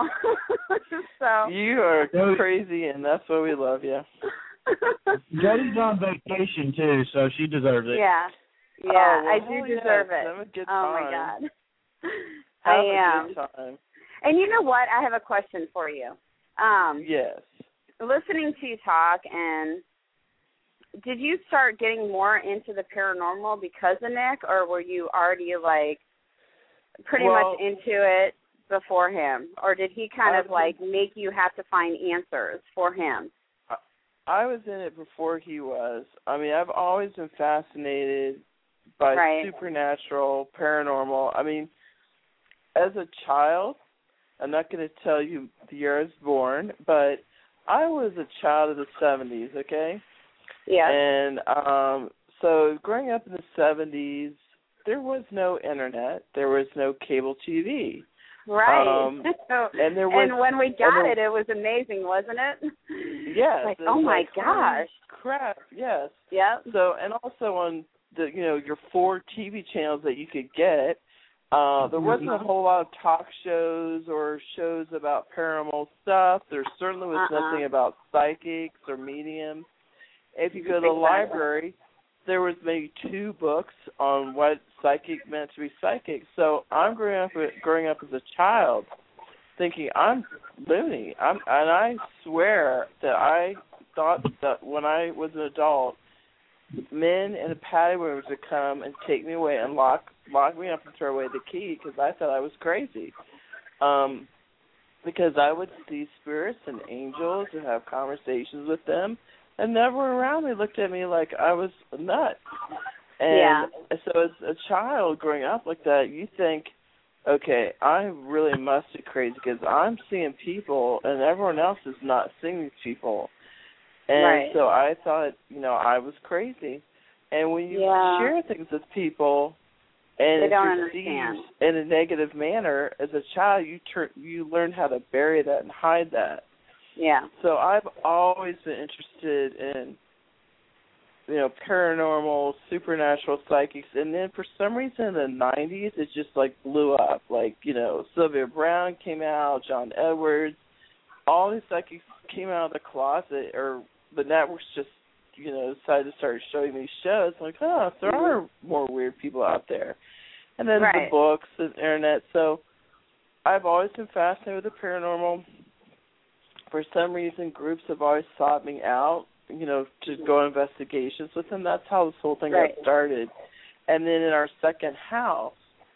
A: So
E: you are crazy, and that's why we love you.
D: Jody's on vacation, too, so she deserves it.
A: Yeah. I do deserve it.
E: Have a good time.
A: Oh, my God.
E: Have a good time.
A: And you know what? I have a question for you.
E: Yes.
A: Listening to you talk, and did you start getting more into the paranormal because of Nick, or were you already, pretty much into it before him? Or did he kind of, make you have to find answers for him?
E: I was in it before he was. I mean, I've always been fascinated by supernatural, paranormal. I mean, as a child, I'm not going to tell you the year I was born, but I was a child of the 70s, okay?
A: Yeah.
E: And so growing up in the 70s, there was no internet. There was no cable TV.
A: Right.
E: And
A: when we got it was amazing, wasn't it?
E: Yes.
A: Oh my gosh.
E: Crap. Yes.
A: Yep.
E: So, and also on the your 4 TV channels that you could get, there wasn't a whole lot of talk shows or shows about paranormal stuff. There certainly was nothing about psychics or mediums. If you go to the library, there was maybe 2 books on what psychic meant to be psychic. So I'm growing up as a child thinking I'm loony. And I swear that I thought that when I was an adult, men in the patio rooms would come and take me away and lock me up and throw away the key because I thought I was crazy. Because I would see spirits and angels and have conversations with them, and everyone around me looked at me like I was a nut. And so as a child growing up like that, you think, okay, I really must be crazy because I'm seeing people and everyone else is not seeing these people. And so I thought, I was crazy. And when you share things with people and
A: they don't
E: understand in a negative manner, as a child, you learn how to bury that and hide that.
A: Yeah. So
E: I've always been interested in, paranormal, supernatural, psychics, and then for some reason in the 90s, it just, blew up. Sylvia Browne came out, John Edwards, all these psychics came out of the closet, or the networks just, decided to start showing these shows. I'm like, there are more weird people out there. And then the books, the internet. So I've always been fascinated with the paranormal. For some reason, groups have always sought me out, to go on investigations with them. That's how this whole thing got started. And then in our second house,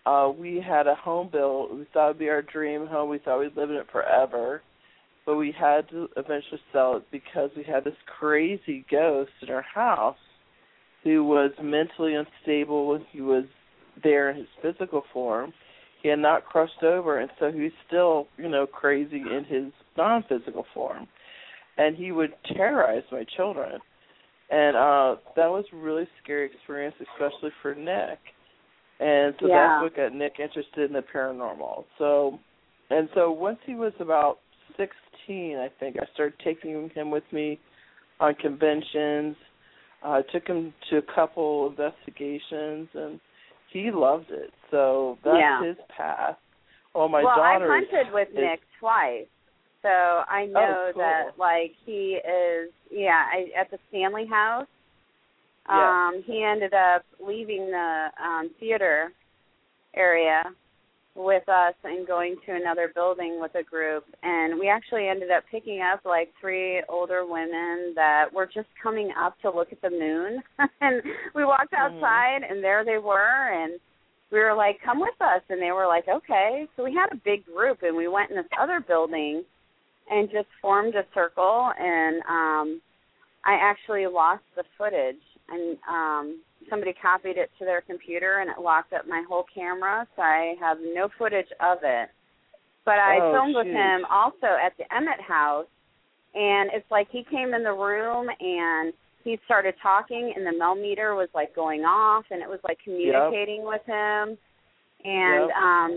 E: we had a home built. We thought it would be our dream home. We thought we'd live in it forever. But we had to eventually sell it because we had this crazy ghost in our house who was mentally unstable when he was there in his physical form. He had not crossed over, and so he was still, crazy in his non-physical form. And he would terrorize my children. And that was a really scary experience, especially for Nick. And so that's what got Nick interested in the paranormal. So once he was about 16, I think, I started taking him with me on conventions. I took him to a couple investigations, and he loved it. So that's his path. Well,
A: I've hunted with Nick twice, so I know that, he is, at the Stanley House. He ended up leaving the theater area with us and going to another building with a group, and we actually ended up picking up 3 older women that were just coming up to look at the moon. And we walked outside, and there they were, and we were like, come with us, and they were like, okay. So we had a big group, and we went in this other building and just formed a circle, and I actually lost the footage, and somebody copied it to their computer, and it locked up my whole camera, so I have no footage of it. But I filmed with him also at the Emmett House, and it's like he came in the room, and he started talking, and the millimeter was, going off, and it was, communicating with him. And,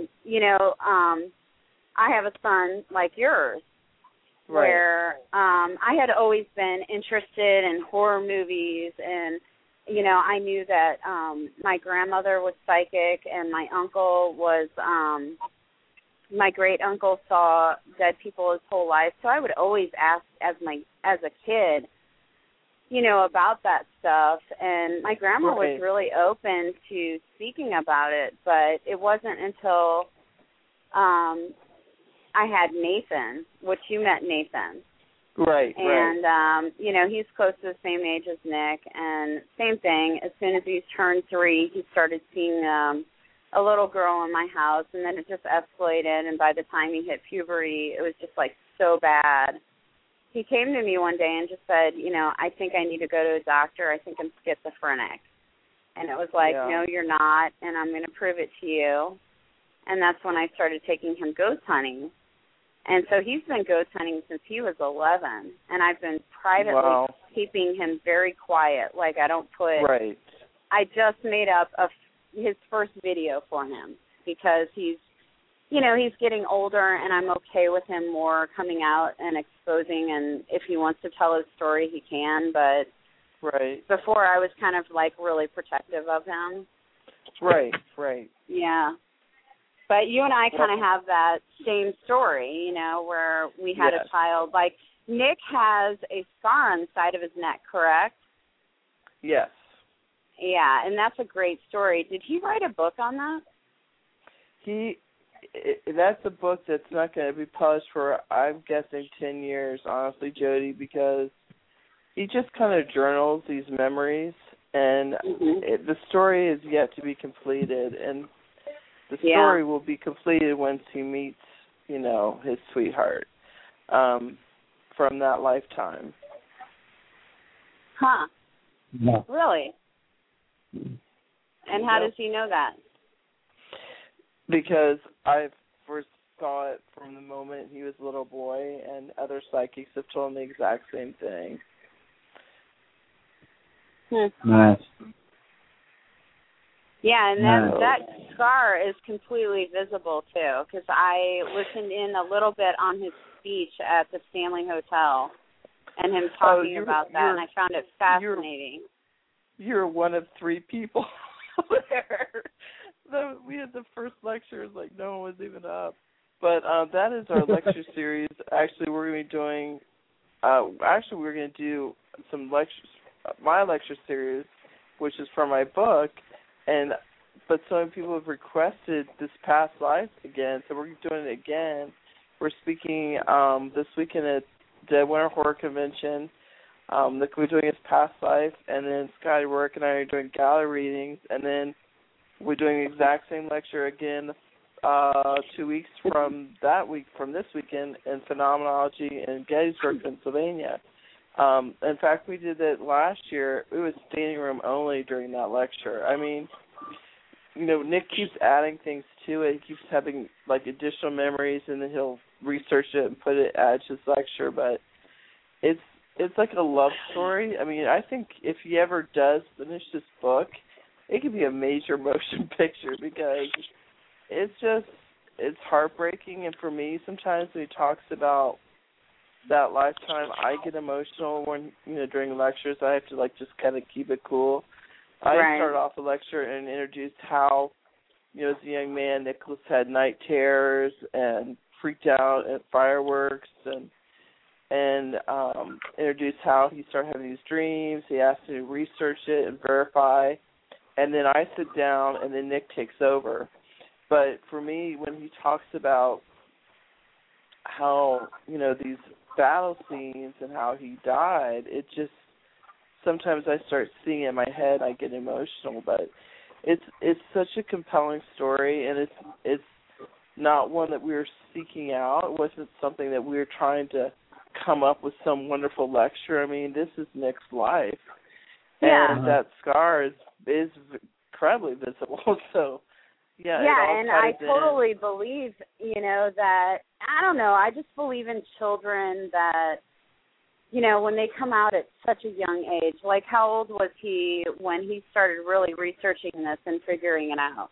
A: I have a son like yours, where I had always been interested in horror movies, and I knew that my grandmother was psychic, and my uncle was, my great uncle saw dead people his whole life. So I would always ask as a kid, about that stuff. And my grandma was really open to speaking about it, but it wasn't until I had Nathan, which you met Nathan.
E: Right.
A: And, he's close to the same age as Nick. And same thing, as soon as he turned 3, he started seeing a little girl in my house. And then it just escalated. And by the time he hit puberty, it was just, so bad. He came to me one day and just said, I think I need to go to a doctor. I think I'm schizophrenic. And it was like, no, you're not, and I'm going to prove it to you. And that's when I started taking him ghost hunting. And so he's been ghost hunting since he was 11, and I've been privately keeping him very quiet. I don't put.
E: Right.
A: I just made up his first video for him because he's getting older, and I'm okay with him more coming out and exposing. And if he wants to tell his story, he can. But before, I was kind of really protective of him.
E: Right.
A: Yeah. But you and I kind of have that same story, where we had a child. Nick has a scar on the side of his neck, correct?
E: Yes.
A: Yeah, and that's a great story. Did he write a book on that?
E: That's a book that's not going to be published for, I'm guessing, 10 years, honestly, Jody, because he just kind of journals these memories, and the story is yet to be completed, and the story will be completed once he meets, his sweetheart from that lifetime.
A: Huh.
D: No.
A: Really? And how does he know that?
E: Because I first saw it from the moment he was a little boy, and other psychics have told him the exact same thing.
D: Nice.
A: Yeah, and that scar is completely visible, too, because I listened in a little bit on his speech at the Stanley Hotel and him talking about that, and I found it fascinating.
E: You're one of 3 people there. We had the first lectures, no one was even up. But that is our lecture series. Actually, we're going to be doing, we're going to do some lectures, my lecture series, which is from my book. But so many people have requested this past life again, so we're doing it again. We're speaking this weekend at the Winter Horror Convention. We're doing his past life, and then Scotty Rourke and I are doing gallery readings, and then we're doing the exact same lecture again 2 weeks from this weekend in Phenomenology in Gettysburg, Pennsylvania. In fact, we did it last year. It was standing room only during that lecture. I mean, Nick keeps adding things to it. He keeps having, additional memories, and then he'll research it and put it as his lecture. But it's like a love story. I mean, I think if he ever does finish this book, it could be a major motion picture because it's heartbreaking. And for me, sometimes when he talks about that lifetime, I get emotional when, during lectures. I have to, just kind of keep it cool. I started off the lecture and introduced how, as a young man, Nicholas had night terrors and freaked out at fireworks and introduced how he started having these dreams. He asked me to research it and verify. And then I sit down and then Nick takes over. But for me, when he talks about how, these battle scenes and how he died, it just, sometimes I start seeing it in my head, I get emotional. But it's such a compelling story, and it's not one that we were seeking out. It wasn't something that we were trying to come up with some wonderful lecture. I mean, this is Nick's life.
A: Yeah.
E: And that scar is incredibly visible. So, yeah,
A: and I totally believe, that, I don't know, I just believe in children that, when they come out at such a young age. Like, how old was he when he started really researching this and figuring it out?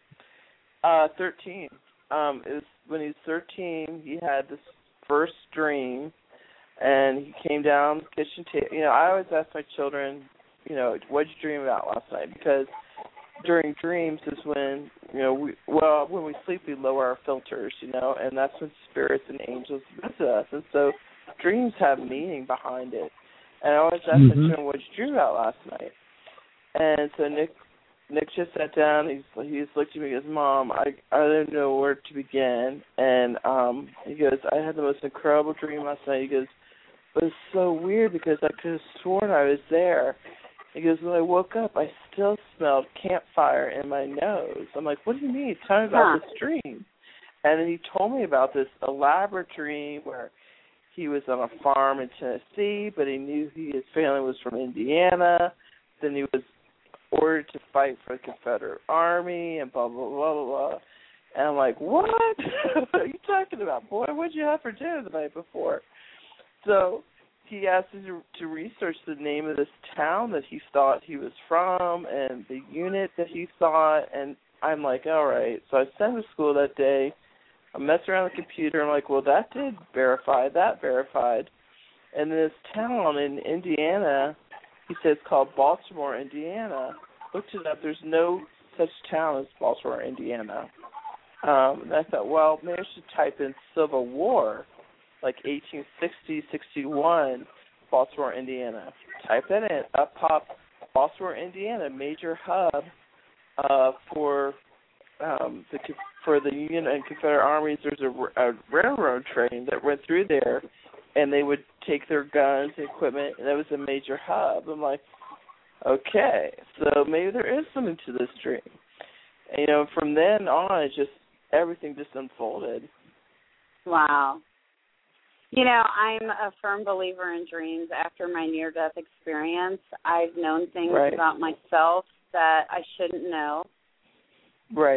E: 13. It was when he was 13, he had this first dream, and he came down the kitchen table. I always ask my children, what'd you dream about last night? Because during dreams is when, when we sleep, we lower our filters, and that's when spirits and angels visit us. And so dreams have meaning behind it. And I always ask my children, what'd you dream about last night? And so Nick just sat down. He's looked at me and goes, Mom, I don't know where to begin. And he goes, I had the most incredible dream last night. He goes, but it's so weird because I could have sworn I was there. He goes, when I woke up, I still smelled campfire in my nose. I'm like, what do you mean? Tell me about this dream. And then he told me about this elaborate dream where he was on a farm in Tennessee, but he knew his family was from Indiana. Then he was ordered to fight for the Confederate Army and blah, blah, blah, blah, blah. And I'm like, what? What are you talking about, boy? What did you have for dinner the night before? So he asked me to research the name of this town that he thought he was from and the unit that he thought, and I'm like, all right. So I sent him to school that day. I messed around with the computer. I'm like, well, that did verify. That verified. And this town in Indiana, he says, called Baltimore, Indiana. Looked it up. There's no such town as Baltimore, Indiana. And I thought, well, maybe I should type in Civil War, like 1860, 61, Baltimore, Indiana. Type that in. Up popped Baltimore, Indiana, major hub for the Union and Confederate armies. There's a railroad train that went through there, and they would take their guns and equipment, and that was a major hub. I'm like, okay, so maybe there is something to this dream. And, from then on, everything just unfolded.
A: Wow. I'm a firm believer in dreams. After my near-death experience, I've known things about myself that I shouldn't know.
E: Right.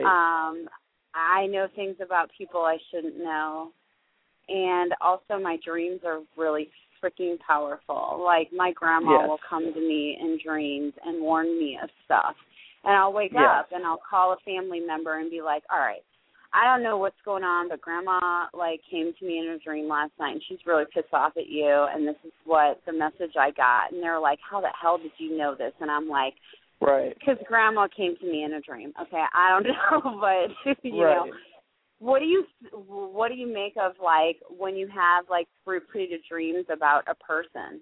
A: I know things about people I shouldn't know. And also my dreams are really freaking powerful. Like, my grandma will come to me in dreams and warn me of stuff. And I'll wake up and I'll call a family member and be like, all right, I don't know what's going on, but Grandma, came to me in a dream last night, and she's really pissed off at you, and this is what the message I got. And they're like, how the hell did you know this? And I'm like, because Grandma came to me in a dream. Okay, I don't know, but, you know. What do you make of, when you have, repeated dreams about a person?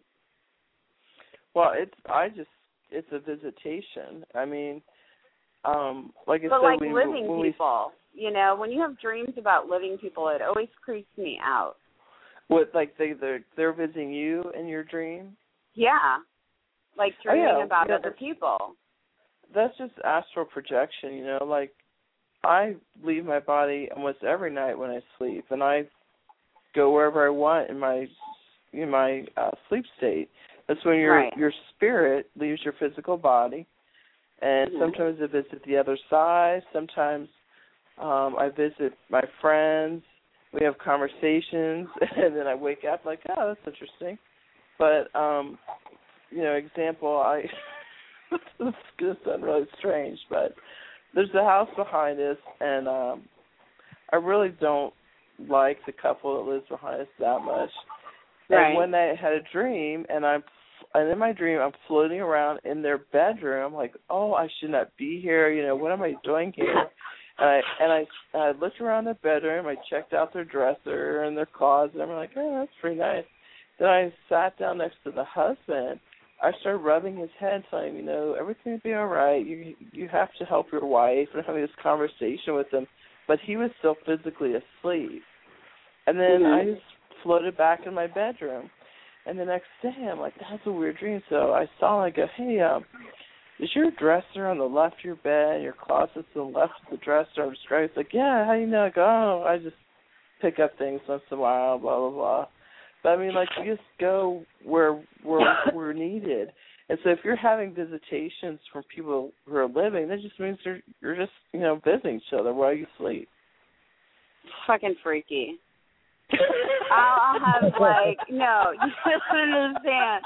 E: Well, it's a visitation. I mean, like I
A: said,
E: when
A: living people. When you have dreams about living people, it always creeps me out.
E: What, they're visiting you in your dream?
A: Yeah, dreaming about other people.
E: that's just astral projection, you know. Like, I leave my body almost every night when I sleep, and I go wherever I want in my sleep state. That's when your spirit leaves your physical body, and sometimes I visit the other side. Sometimes I visit my friends. We have conversations, and then I wake up like, oh, that's interesting. But example, this is going to sound really strange, but there's a house behind us, and I really don't like the couple that lives behind us that much.
A: Right.
E: And when I had a dream, and in my dream I'm floating around in their bedroom, like, oh, I should not be here. You know, what am I doing here? And I looked around their bedroom. I checked out their dresser and their closet. I'm like, oh, that's pretty nice. Then I sat down next to the husband. I started rubbing his head, telling him, everything will be all right. You have to help your wife, and having this conversation with him. But he was still physically asleep. And then I just floated back in my bedroom. And the next day, I'm like, that's a weird dream. So I saw him. I go, hey, is your dresser on the left of your bed? Your closet's on the left of the dresser? I'm straight. He's like, yeah, how do you know? I go, oh, I just pick up things once in a while, blah, blah, blah. But, I mean, like, you just go where we're needed. And so if you're having visitations from people who are living, that just means you're just, visiting each other while you sleep.
A: Fucking freaky. I'll have, no, you don't understand.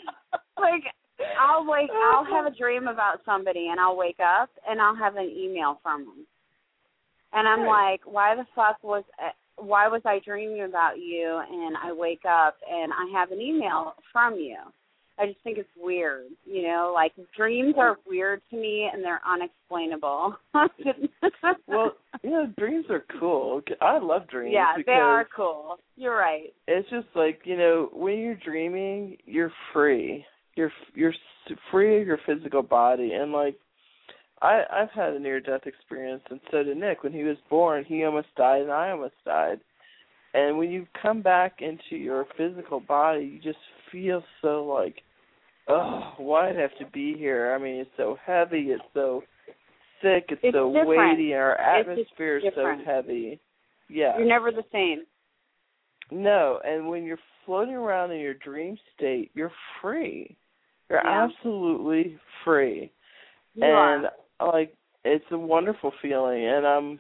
A: I'll have a dream about somebody, and I'll wake up, and I'll have an email from them. And I'm like, why was I dreaming about you? And I wake up, and I have an email from you. I just think it's weird, dreams are weird to me, and they're unexplainable.
E: Well, dreams are cool. I love dreams.
A: Yeah, they are cool. You're right.
E: It's just like, when you're dreaming, you're free. You're free of your physical body. And, I've had a near-death experience, and so did Nick. When he was born, he almost died, and I almost died. And when you come back into your physical body, you just feel so oh, why'd I have to be here? I mean, it's so heavy, it's so thick, it's so
A: different.
E: weighty, and our atmosphere is so heavy. Yeah.
A: You're never the same.
E: No, and when you're floating around in your dream state, you're free. You're absolutely free.
A: You are.
E: It's a wonderful feeling, and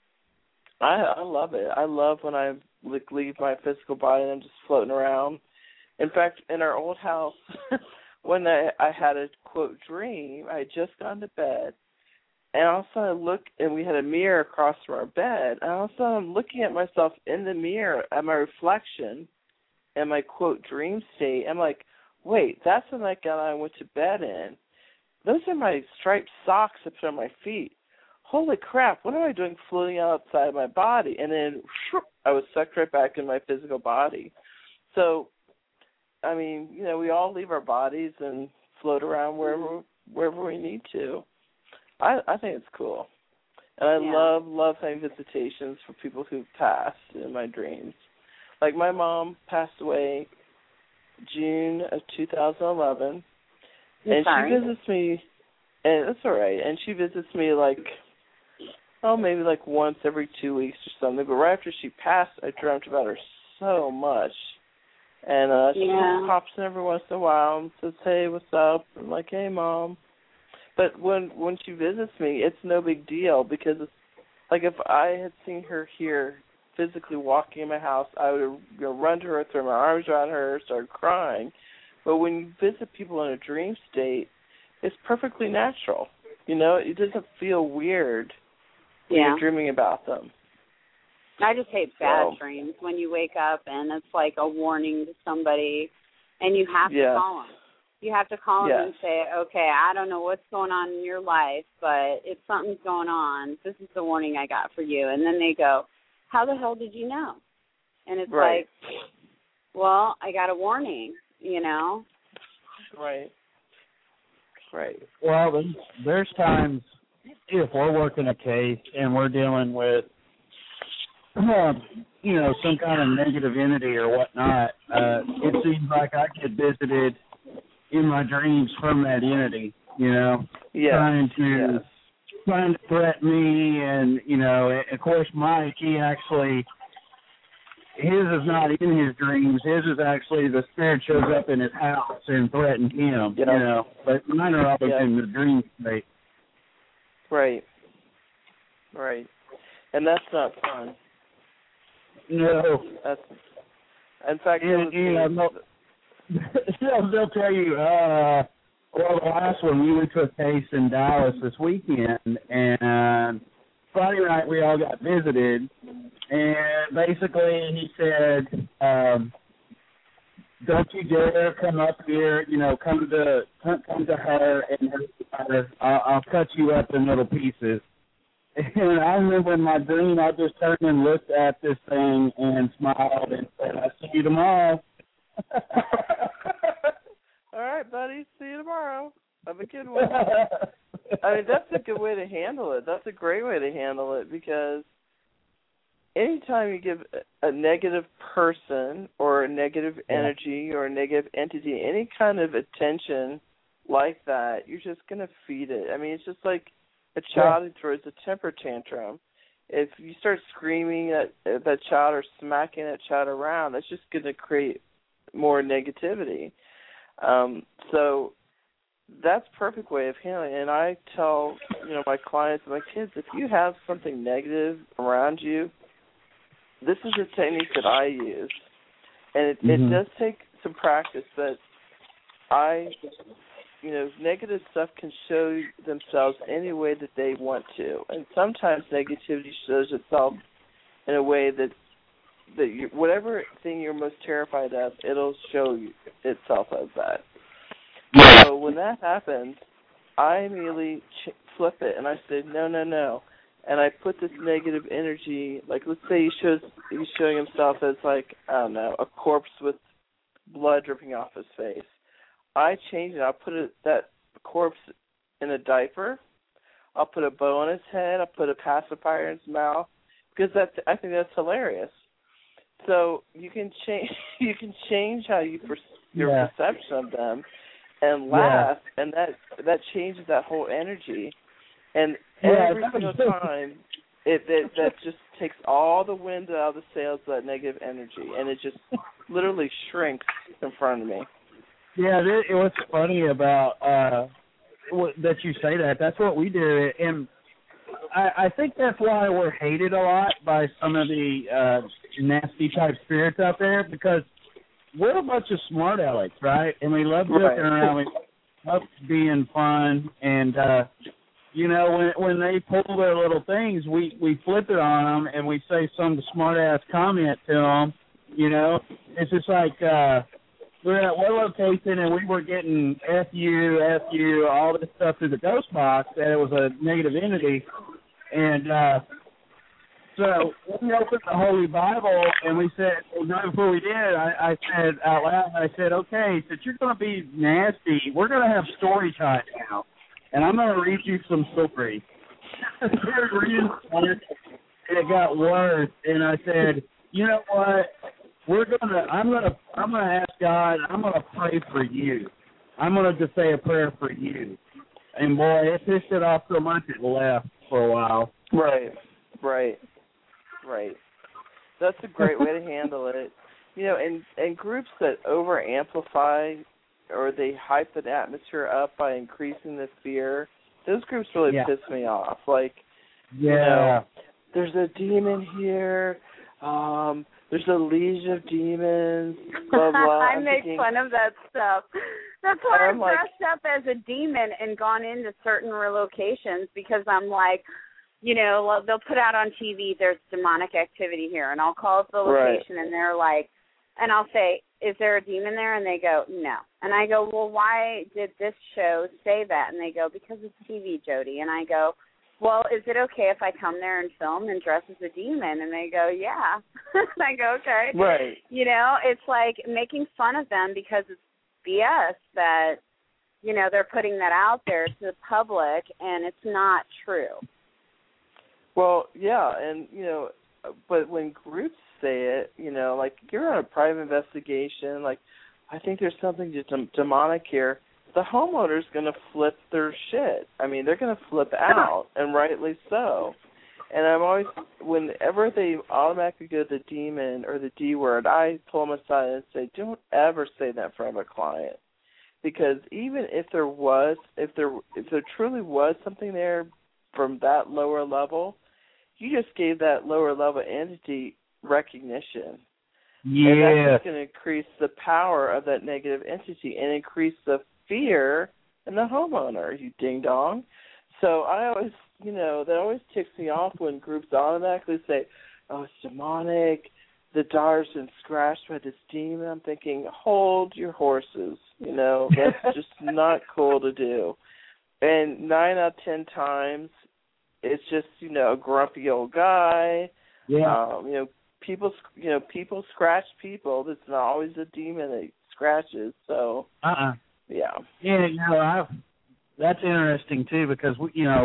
E: I love it. I love when I leave my physical body and I'm just floating around. In fact, in our old house, when I had a, quote, dream, I had just gone to bed, and all of a sudden I looked, and we had a mirror across from our bed, and all of a sudden I'm looking at myself in the mirror at my reflection in my, quote, dream state. I'm like, wait, that's the nightgown I went to bed in. Those are my striped socks up on my feet. Holy crap, what am I doing floating outside of my body? And then I was sucked right back in my physical body. So, I mean, we all leave our bodies and float around wherever we need to. I think it's cool. And I love having visitations for people who've passed in my dreams. Like my mom passed away June of 2011. And she visits me, and it's all right, and she visits me maybe once every 2 weeks or something. But right after she passed, I dreamt about her so much. And she just pops in every once in a while and says, hey, what's up? I'm like, hey, Mom. But when she visits me, it's no big deal because it's if I had seen her here physically walking in my house, I would have run to her, throw my arms around her, start crying. But when you visit people in a dream state, it's perfectly natural. It doesn't feel weird when you're dreaming about them.
A: I just hate bad dreams when you wake up and it's like a warning to somebody, and you have to call them. You have to call them and say, okay, I don't know what's going on in your life, but if something's going on, this is the warning I got for you. And then they go, how the hell did you know? And it's like, well, I got a warning.
E: Right.
D: Well, there's times if we're working a case and we're dealing with, some kind of negative entity or whatnot, it seems like I get visited in my dreams from that entity. you know, trying to threaten me. And, you know, of course, Mike, he actually, his is not in his dreams. His is actually the spirit shows up in his house and threatens him, you know. But mine are always in the dream state.
E: Right. Right. And that's not fun.
D: No.
E: That's, in fact,
D: they'll tell you, well, the last one, we went to a case in Dallas this weekend, and Friday night we all got visited, and basically he said, don't you dare come up here, you know, come to her and her, I'll cut you up in little pieces. And I remember in my dream, I just turned and looked at this thing and smiled and said, I'll see you tomorrow.
E: All right, buddy. See you tomorrow. Have a good one. I mean, that's a good way to handle it. That's a great way to handle it, because anytime you give a negative person or a negative energy or a negative entity any kind of attention like that, you're just going to feed it. I mean, it's just like a child who throws a temper tantrum. If you start screaming at that child or smacking that child around, that's just going to create more negativity. So that's a perfect way of handling it. And I tell, you know, my clients and my kids, if you have something negative around you, this is a technique that I use. And it does take some practice, but you know, negative stuff can show themselves any way that they want to. And sometimes negativity shows itself in a way that you, whatever thing you're most terrified of, it'll show itself as that. So when that happens, I immediately flip it, and I say, no, no, no. And I put this negative energy, like let's say he's showing himself as like, I don't know, a corpse with blood dripping off his face. I change it. I'll put that corpse in a diaper. I'll put a bow on his head. I'll put a pacifier in his mouth, because I think that's hilarious. So you can change how your perception of them, and laugh, and that changes that whole energy. And every single time, that just takes all the wind out of the sails of that negative energy, and it just literally shrinks in front of me.
D: Yeah, what's funny about that you say that, that's what we do. And I think that's why we're hated a lot by some of the nasty type spirits out there, because we're a bunch of smart alecks, right? And we love joking around, we love being fun, and you know, when they pull their little things, we flip it on them and we say some smart ass comment to them. You know, it's just like we're at one location and we were getting F-U, all this stuff through the ghost box, and it was a negative entity. And so we opened the Holy Bible, and we said, right before we did, I said out loud, I said, okay, since you're going to be nasty, we're going to have story time now, and I'm going to read you some stories. And it got worse, and I said, you know what? I'm gonna ask God. I'm gonna pray for you. I'm gonna just say a prayer for you. And boy, it pissed it off so much it left for a while.
E: Right. That's a great way to handle it. You know, and groups that over amplify or they hype the atmosphere up by increasing the fear, those groups really piss me off. Like, you know, there's a demon here. There's a legion of demons, blah, blah.
A: I make fun of that stuff. That's why I've dressed up as a demon and gone into certain locations, because I'm like, you know, they'll put out on TV, there's demonic activity here, and I'll call up the location, and they're like, and I'll say, is there a demon there? And they go, no. And I go, well, why did this show say that? And they go, because it's TV, Jody. And I go, well, is it okay if I come there and film and dress as a demon? And they go, yeah. And I go, okay.
E: Right.
A: You know, it's like making fun of them because it's BS that, you know, they're putting that out there to the public, and it's not true.
E: Well, yeah, and, you know, but when groups say it, you know, like you're on a private investigation, like I think there's something just demonic here. the homeowner's going to flip their shit. I mean, they're going to flip out, and rightly so. And I'm always, whenever they automatically go to the demon or the D word, I pull them aside and say, don't ever say that in front of a client. Because even if there truly was something there from that lower level, you just gave that lower level entity recognition.
D: Yeah.
E: And that's just going to increase the power of that negative entity and increase the fear in the homeowner, you ding-dong. So I always, that always ticks me off when groups automatically say, oh, it's demonic, the daughter's been scratched by this demon. I'm thinking, hold your horses. That's just not cool to do. And 9 out of 10 times, it's just, a grumpy old guy.
D: Yeah.
E: People scratch people. It's not always a demon that scratches. So, yeah.
D: Yeah, that's interesting, too, because,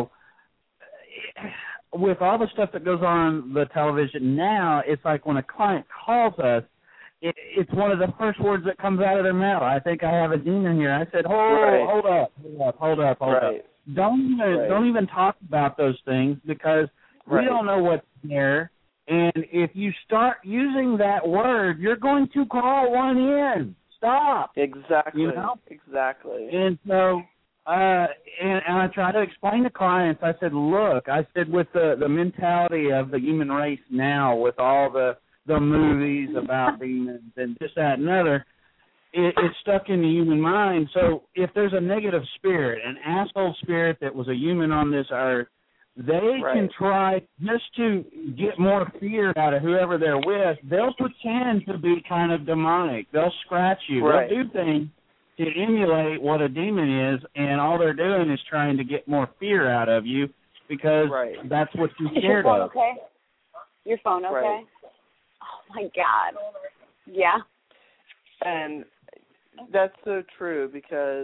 D: with all the stuff that goes on the television now, it's like when a client calls us, it's one of the first words that comes out of their mouth. I think I have a demon here. I said, hold up. Don't even talk about those things because we don't know what's there. And if you start using that word, you're going to call one in. Stop.
E: Exactly. Exactly.
D: And so, and I try to explain to clients, I said, look, with the mentality of the human race now, with all the movies about demons and this, that, and other, it's stuck in the human mind. So if there's a negative spirit, an asshole spirit that was a human on this earth, they can try just to get more fear out of whoever they're with. They'll pretend to be kind of demonic. They'll scratch you.
E: Right.
D: They'll do things to emulate what a demon is, and all they're doing is trying to get more fear out of you because that's what you're scared of.
A: Okay? Your phone okay?
E: Right.
A: Oh, my God. Yeah.
E: And that's so true because,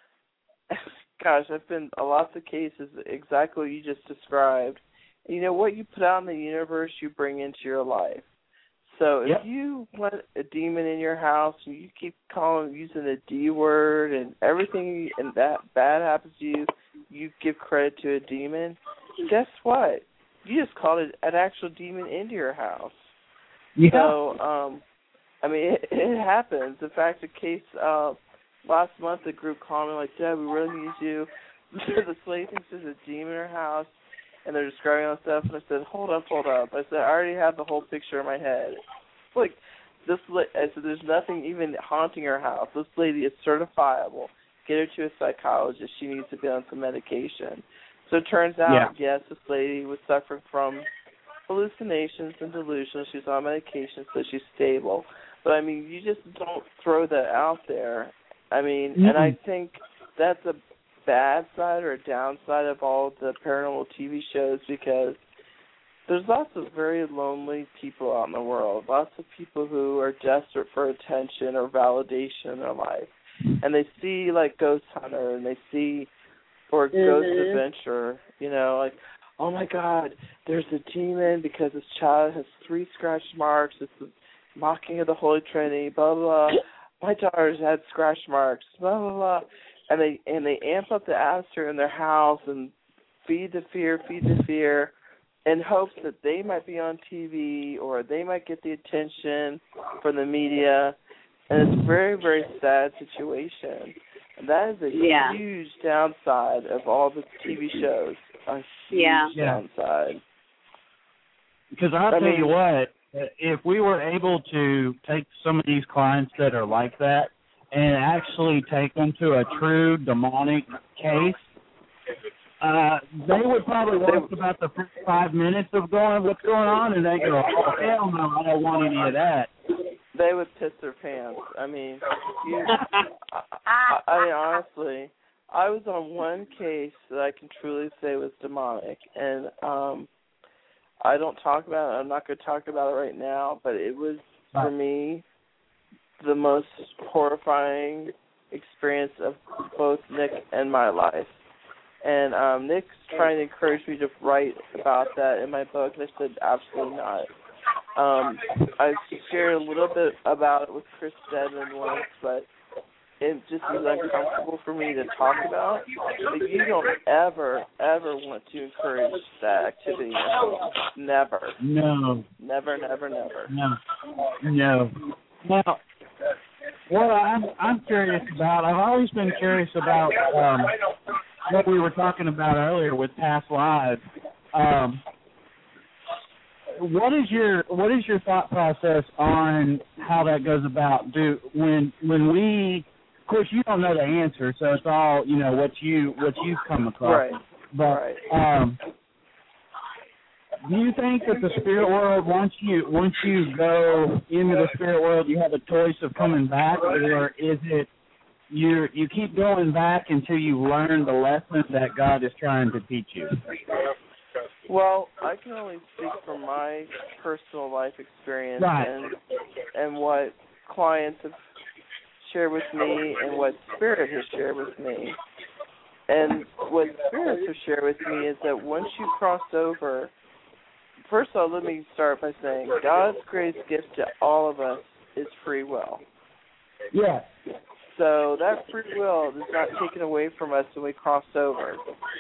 E: gosh, I've been in lots of cases exactly what you just described. And what you put out in the universe, you bring into your life. So if you want a demon in your house and you keep using the D word and everything and that bad happens to you, you give credit to a demon, guess what? You just called an actual demon into your house.
D: Yeah.
E: So, it happens. In fact, a case last month, a group called me like, Deb, we really need you. This lady thinks there's a demon in her house, and they're describing all stuff. And I said, hold up. I said, I already have the whole picture in my head. Like, I said, there's nothing even haunting her house. This lady is certifiable. Get her to a psychologist. She needs to be on some medication. So it turns out, yes, this lady was suffering from hallucinations and delusions. She's on medication, so she's stable. But, you just don't throw that out there. And I think that's a bad side or a downside of all the paranormal TV shows because there's lots of very lonely people out in the world, lots of people who are desperate for attention or validation in their life. And they see, like, Ghost Hunter and they see, or Ghost Adventure, like, oh, my God, there's a demon because this child has 3 scratch marks. It's the mocking of the Holy Trinity, blah, blah, blah. My daughter's had scratch marks, blah, blah, blah. And they amp up the atmosphere in their house and feed the fear in hopes that they might be on TV or they might get the attention from the media. And it's a very, very sad situation. And that is a huge downside of all the TV shows. A huge downside.
D: Because I'll tell you what, if we were able to take some of these clients that are like that and actually take them to a true demonic case, they would probably watch about the first 5 minutes of what's going on, and they go, oh, hell no, I don't want any of that.
E: They would piss their pants. Honestly, I was on one case that I can truly say was demonic, and I don't talk about it. I'm not going to talk about it right now, but it was, for me, the most horrifying experience of both Nick and my life. And Nick's trying to encourage me to write about that in my book, and I said, absolutely not. I shared a little bit about it with Chris Stedman once, but it just is uncomfortable for me to talk about. But you don't ever want to encourage that activity. Never.
D: No.
E: Never.
D: No. Now, what I'm curious about, I've always been curious about what we were talking about earlier with past lives. What is your thought process on how that goes about? When we, of course, you don't know the answer, so it's all what you've come across.
E: Right.
D: But do you think that the spirit world, once you go into the spirit world, you have a choice of coming back, or is it you keep going back until you learn the lesson that God is trying to teach you?
E: Well, I can only speak from my personal life experience,
D: right.
E: and what clients have shared with me and what Spirit has shared with me. And what Spirit has shared with me is that once you cross over, first of all, let me start by saying God's greatest gift to all of us is free will.
D: Yeah. So
E: that free will is not taken away from us when we cross over.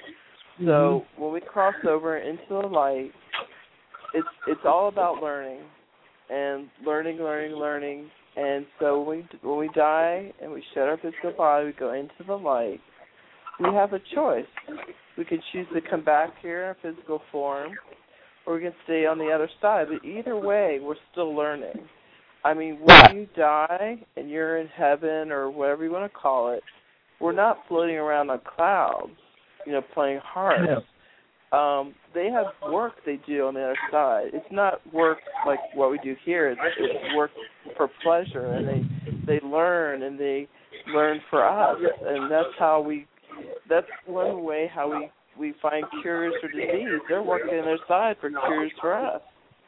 E: So when we cross over into the light, it's all about learning and learning. And so when we die and we shed our physical body, we go into the light. We have a choice. We can choose to come back here in our physical form, or we can stay on the other side. But either way, we're still learning. I mean, when you die and you're in heaven or whatever you want to call it, we're not floating around on clouds, playing harps. They have work they do on the other side. It's not work like what we do here. It's work for pleasure, and they learn, and they learn for us. And that's one way how we find cures for disease. They're working on their side for cures for us.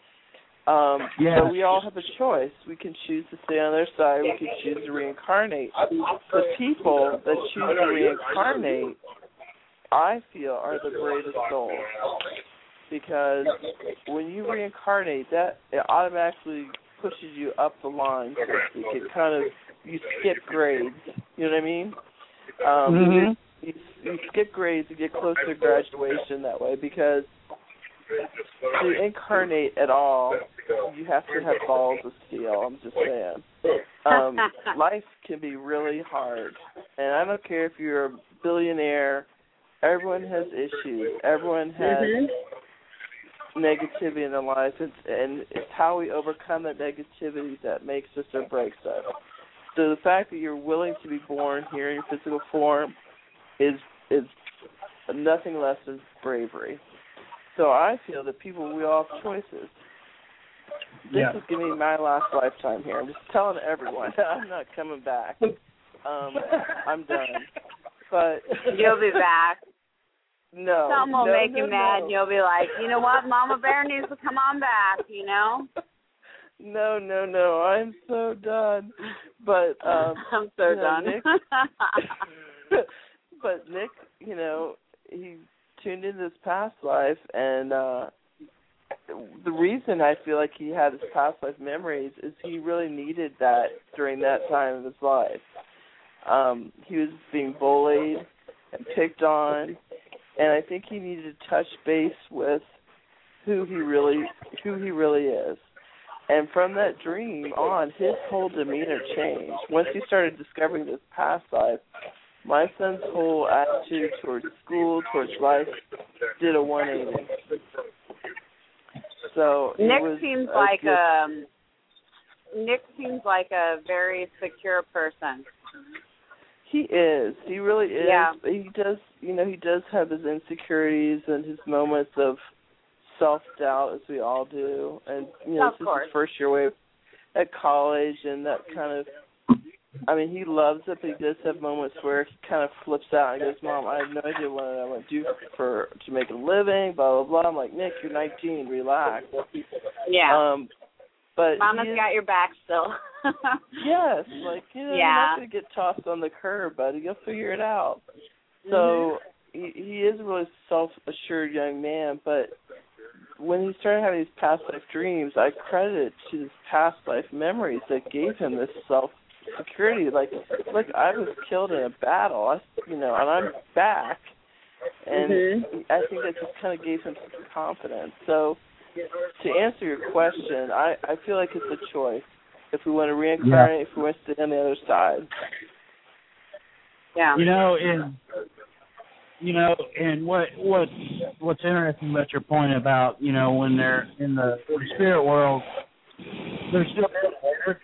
E: So we all have a choice. We can choose to stay on their side. We can choose to reincarnate. The people that choose to reincarnate, I feel, are the greatest souls, because when you reincarnate, that it automatically pushes you up the line. So it kind of, you skip grades. You know what I mean? You skip grades to get closer to graduation that way, because to incarnate at all, you have to have balls of steel. I'm just saying. Life can be really hard, and I don't care if you're a billionaire. Everyone has issues. Everyone has negativity in their life, and it's how we overcome that negativity that makes us or breaks us. So the fact that you're willing to be born here in your physical form is nothing less than bravery. So I feel that people, we all have choices. This is going to be my last lifetime here. I'm just telling everyone I'm not coming back. I'm done. But
A: you'll be back.
E: No.
A: Something will make you mad. You'll be like, you know what, Mama Bear needs to come on back,
E: No. I'm so done. But
A: I'm so done.
E: Nick, but Nick, he tuned into his past life, and the reason I feel like he had his past life memories is he really needed that during that time of his life. He was being bullied and picked on, and I think he needed to touch base with who he really is. And from that dream on, his whole demeanor changed. Once he started discovering this past life, my son's whole attitude towards school, towards life, did a 180. So
A: Nick seems like a very secure person.
E: He is. He really is.
A: Yeah.
E: He does. He does have his insecurities and his moments of self-doubt, as we all do. And this is his first year away at college, and that kind of. I mean, he loves it, but he does have moments where he kind of flips out and goes, "Mom, I have no idea what I want to do to make a living." Blah blah blah. I'm like, Nick, you're 19. Relax.
A: Yeah.
E: But
A: Mama's got your back still.
E: Yes, you're not going to get tossed on the curb, buddy. You'll figure it out. So he is a really self-assured young man, but when he started having these past life dreams, I credit it to his past life memories that gave him this security. Like, look, I was killed in a battle, and I'm back. And I think that just kind of gave him some confidence. So to answer your question, I feel like it's a choice. If we want to reincarnate, if we want to stay on the other side.
A: Yeah.
D: And what's interesting about your point about, when they're in the spirit world, they're still there.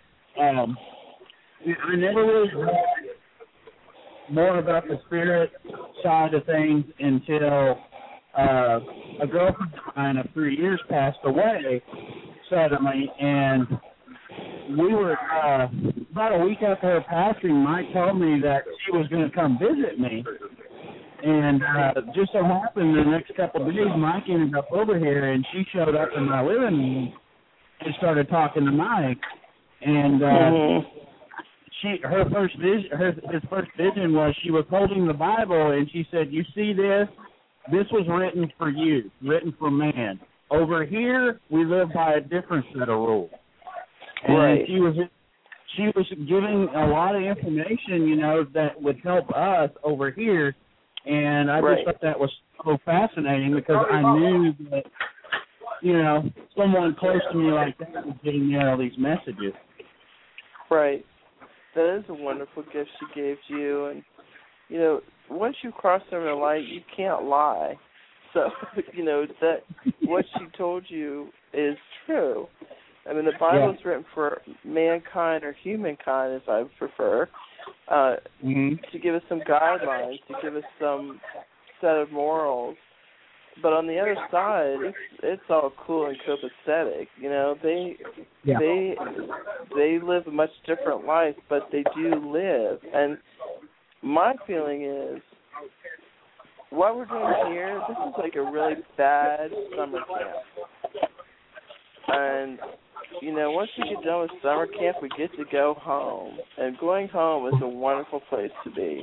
D: I never really heard more about the spirit side of things until a girlfriend of mine of 3 years passed away suddenly, and we were about a week after her passing. Mike told me that she was going to come visit me, and just so happened the next couple of days Mike ended up over here, and she showed up in my living room and started talking to Mike, and his first vision was she was holding the Bible, and she said, "You see this? This was written for you, written for man. Over here, we live by a different set of rules." And she was giving a lot of information, that would help us over here, and I just thought that was so fascinating because I knew that, someone close to me like that was getting me all these messages.
E: Right. That is a wonderful gift she gave you, and once you cross over the light, you can't lie. So that what she told you is true. I mean, the Bible is written for mankind or humankind, as I prefer, to give us some guidelines, to give us some set of morals. But on the other side, it's all cool and copacetic. They live a much different life, but they do live. And my feeling is, what we're doing here, this is like a really bad summer camp. And once we get done with summer camp, we get to go home. And going home is a wonderful place to be.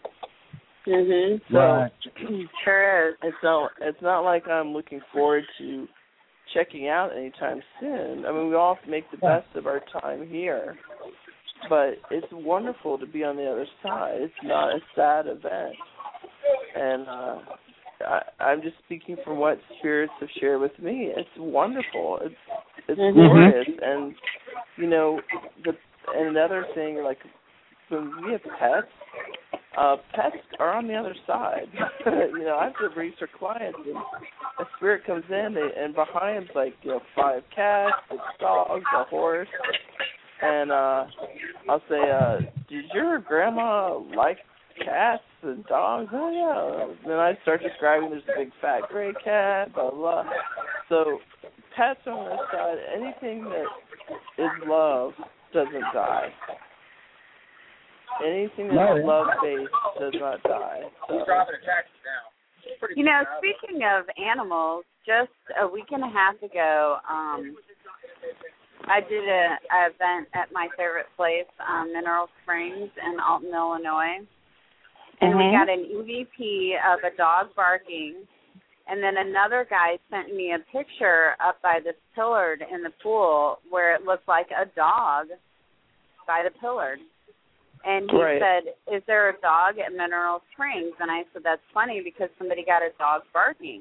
A: So, sure is.
E: It's not like I'm looking forward to checking out anytime soon. I mean, we all have to make the best of our time here. But it's wonderful to be on the other side. It's not a sad event. And I'm just speaking from what spirits have shared with me. It's wonderful. It's glorious. And, and another thing, like, when we have pets, pets are on the other side. I have to research clients, and a spirit comes in, and behind them's 5 cats, 6 dogs, a horse, and I'll say, did your grandma like cats and dogs? Oh yeah. Then I start describing there's a big fat gray cat, blah blah. So pets on the other side, anything that is love doesn't die. Anything that's love-based does not die. So.
A: Speaking of animals, just a week and a half ago, I did an event at my favorite place, Mineral Springs in Alton, Illinois, and we got an EVP of a dog barking, and then another guy sent me a picture up by this pillared in the pool where it looked like a dog by the pillared. And he said, "Is there a dog at Mineral Springs?" And I said, "That's funny because somebody got a dog barking."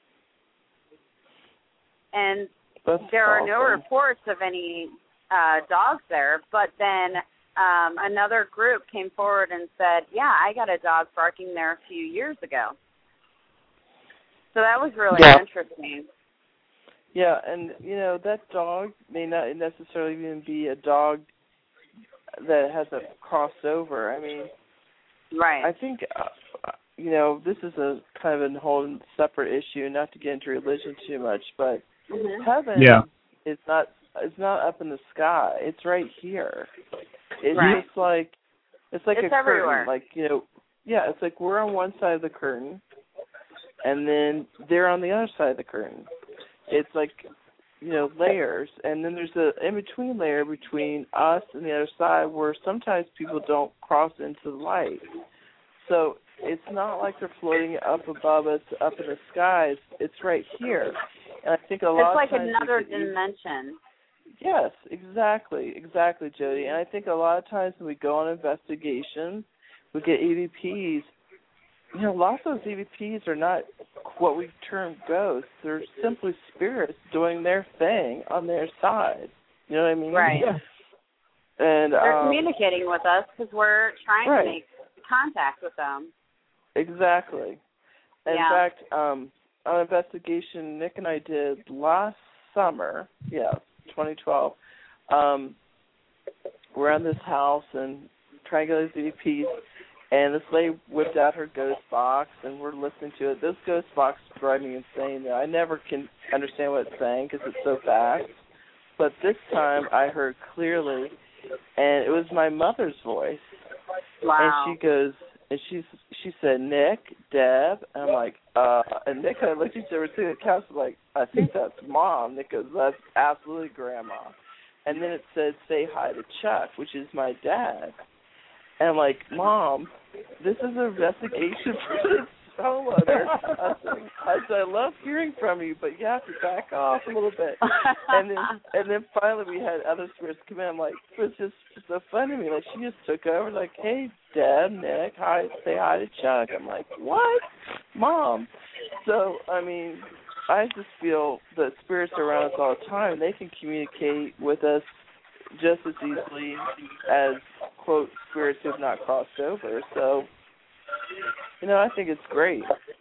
A: And there are no reports of any dogs there. But then another group came forward and said, "Yeah, I got a dog barking there a few years ago." So that was really interesting.
E: Yeah, and, that dog may not necessarily even be a dog that has a crossover. I mean, I think, this is a kind of a whole separate issue, not to get into religion too much, but heaven is not up in the sky. It's right here. It's just like, it's like
A: it's
E: a
A: everywhere.
E: curtain. Like, it's like we're on one side of the curtain, and then they're on the other side of the curtain. It's like, layers, and then there's a in-between layer between us and the other side where sometimes people don't cross into the light. So it's not like they're floating up above us, up in the skies. It's right here. And I think a lot of times...
A: It's like another dimension.
E: Yes, exactly, Jody. And I think a lot of times when we go on investigations, we get EVPs. You know, lots of those EVPs are not what we term ghosts. They're simply spirits doing their thing on their side. You know what I mean?
A: Right.
D: Yeah.
E: And
A: they're communicating with us because we're trying to make contact with them.
E: Exactly. In fact, an investigation Nick and I did last summer, 2012, we're in this house and trying to get these EVPs, and this lady whipped out her ghost box, and we're listening to it. Those ghost boxes drive me insane. I never can understand what it's saying because it's so fast. But this time I heard clearly, and it was my mother's voice.
A: Wow.
E: And she goes, and she said, Nick, Deb. And I'm like, and Nick and I looked at each other sitting at the couch, like, I think that's Mom. Nick goes, that's absolutely Grandma. And then it said, say hi to Chuck, which is my dad. And I'm like, Mom, this is an investigation for this homeowner. I said, I love hearing from you, but you have to back off a little bit. And then finally we had other spirits come in. I'm like, it was just so funny to me. Like, she just took over, like, hey, Deb, Nick, hi, say hi to Chuck. I'm like, what? Mom. So, I mean, I just feel that spirits are around us all the time, and they can communicate with us just as easily as, quote, spirits who have not crossed over. So, you know, I think it's great.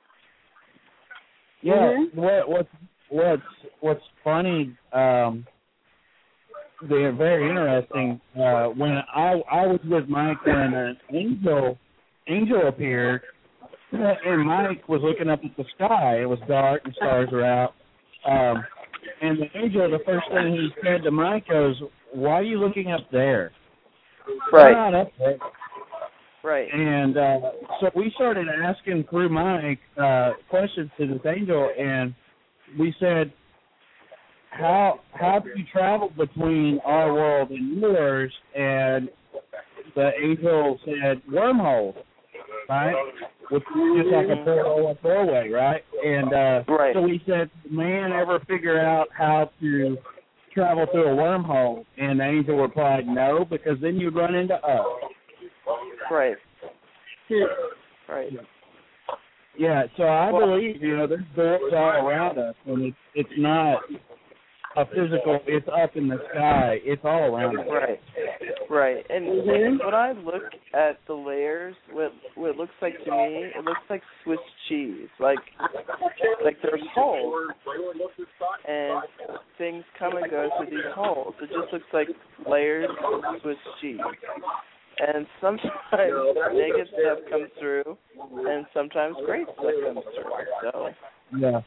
D: Yeah. What's funny? They're very interesting. When I was with Mike when an angel appeared, and Mike was looking up at the sky. It was dark and stars were out. And the angel, the first thing he said to Mike was, "Why are you looking up there?
E: Right.
D: We're not up there."
E: Right.
D: And so we started asking through Mike questions to this angel, and we said, how do you travel between our world and yours? And the angel said, wormhole, right? Which is just like a portal, a doorway, right? And so we said, man, ever figure out how to travel through a wormhole? And the angel replied, no, because then you'd run into us.
E: Right. Right.
D: Yeah, so I believe, there's doors all around us, and it's not a physical, it's up in the sky, it's all around us.
E: Right. Right. And when I look at the layers, what it looks like to me, it looks like Swiss cheese. Like there's holes, and things come and go through these holes. It just looks like layers of Swiss cheese. And sometimes negative stuff comes through, and sometimes great stuff comes through. So.
D: Yeah.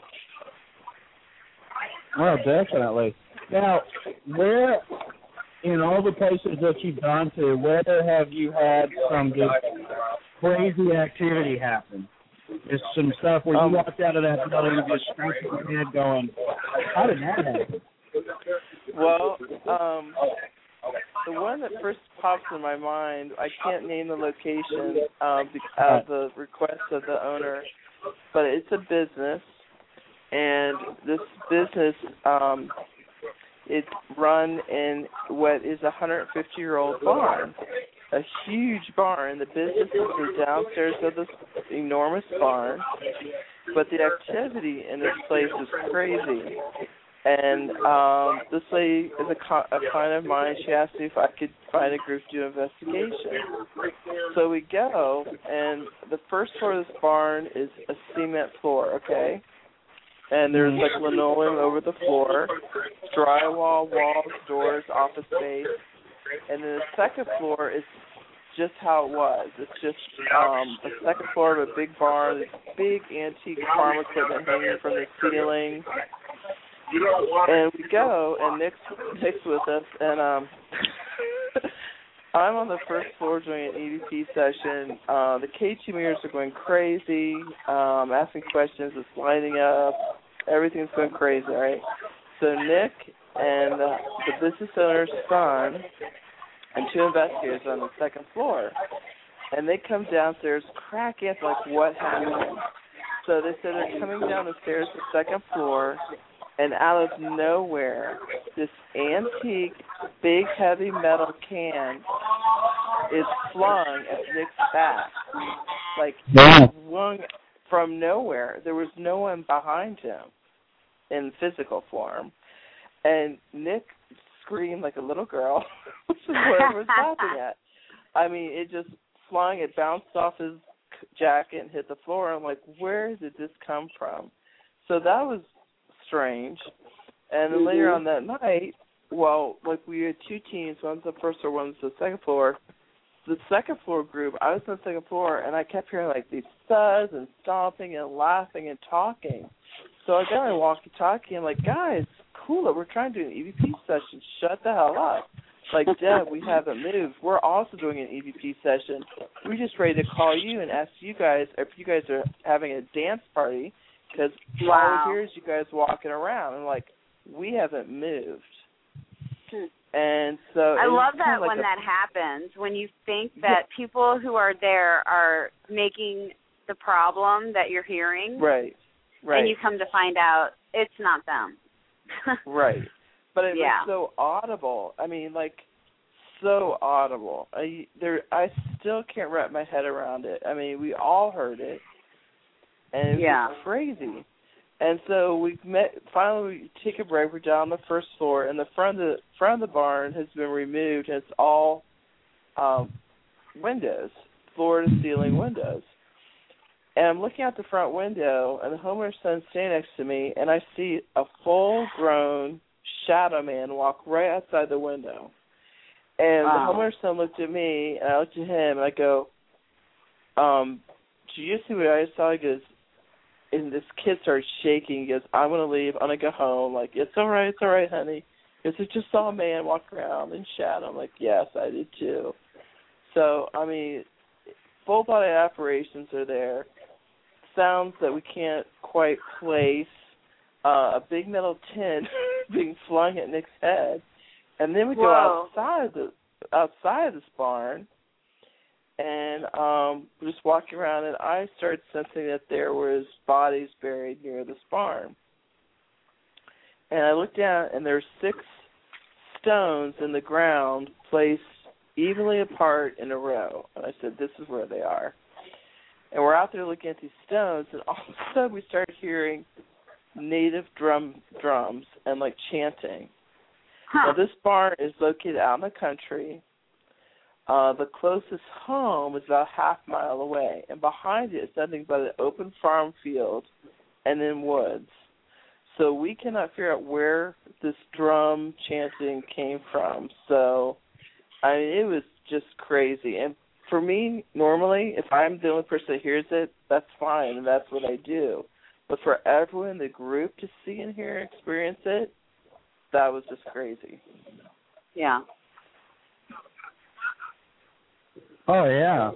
D: Well, definitely. Now, where, in all the places that you've gone to, where have you had some just crazy activity happen? Just some stuff where you walked out of that building and just scratching your head going, how did that happen?
E: Well, the one that first pops in my mind, I can't name the location because of the request of the owner, but it's a business, and this business, it's run in what is a 150-year-old barn, a huge barn. The business is downstairs of this enormous barn, but the activity in this place is crazy. And this lady is a client of mine. She asked me if I could find a group to do an investigation. So we go, and the first floor of this barn is a cement floor, okay? And there's like linoleum over the floor, drywall, walls, doors, office space. And then the second floor is just how it was. It's just a second floor of a big barn, this big antique farm equipment hanging from the ceiling. And we go, and Nick's with us, and I'm on the first floor doing an EVP session. The K2 meters are going crazy, asking questions, it's lighting up, everything's going crazy, right? So Nick and the business owner's son and two investigators on the second floor, and they come downstairs cracking up like, what happened? So they said they're coming down the stairs to the second floor, and out of nowhere, this antique, big, heavy metal can is flung at Nick's back. Like, swung from nowhere. There was no one behind him in physical form. And Nick screamed like a little girl, which is what I was laughing at. I mean, it just flung, it bounced off his jacket and hit the floor. I'm like, where did this come from? So that was strange. And then later on that night, well, like we had two teams, one's the first floor, one's the second floor. The second floor group, I was on the second floor, and I kept hearing like these thuds and stomping and laughing and talking. So I got my walkie-talkie. I'm like, guys, cool it. We're trying to do an EVP session. Shut the hell up. Like, Deb, we haven't moved. We're also doing an EVP session. We're just ready to call you and ask you guys if you guys are having a dance party, because all I hear is you guys walking around. And like, we haven't moved. And so
A: I love that when that happens, when you think that people who are there are making the problem that you're hearing.
E: Right.
A: And you come to find out it's not them.
E: Right. But it was so audible. I mean, like, so audible. I still can't wrap my head around it. I mean, we all heard it, and it was crazy. And so finally we take a break. We're down on the first floor, and the front of the barn has been removed, and it's all windows, floor-to-ceiling windows. And I'm looking out the front window, and the homeowner's son's standing next to me, and I see a full-grown shadow man walk right outside the window. And the homeowner's son looked at me, and I looked at him, and I go, "Do you see what I saw?" He goes, and this kid started shaking. He goes, "I want to leave. I want to go home." Like, it's all right, honey. He goes, "I just saw a man walk around in shadow." I'm like, "Yes, I did too." So, I mean, full-body apparitions are there. Sounds that we can't quite place. A big metal tin being flung at Nick's head. And then we go outside of this barn, and we're just walking around, and I started sensing that there was bodies buried near this barn. And I looked down, and there's 6 stones in the ground placed evenly apart in a row. And I said, this is where they are. And we're out there looking at these stones, and all of a sudden we started hearing native drums and, like, chanting. Now, this barn is located out in the country. The closest home is about a half mile away, and behind it is nothing but an open farm field and then woods. So we cannot figure out where this drum chanting came from. So, I mean, it was just crazy. And for me, normally, if I'm the only person that hears it, that's fine, and that's what I do. But for everyone in the group to see and hear and experience it, that was just crazy.
A: Yeah.
D: Oh, yeah.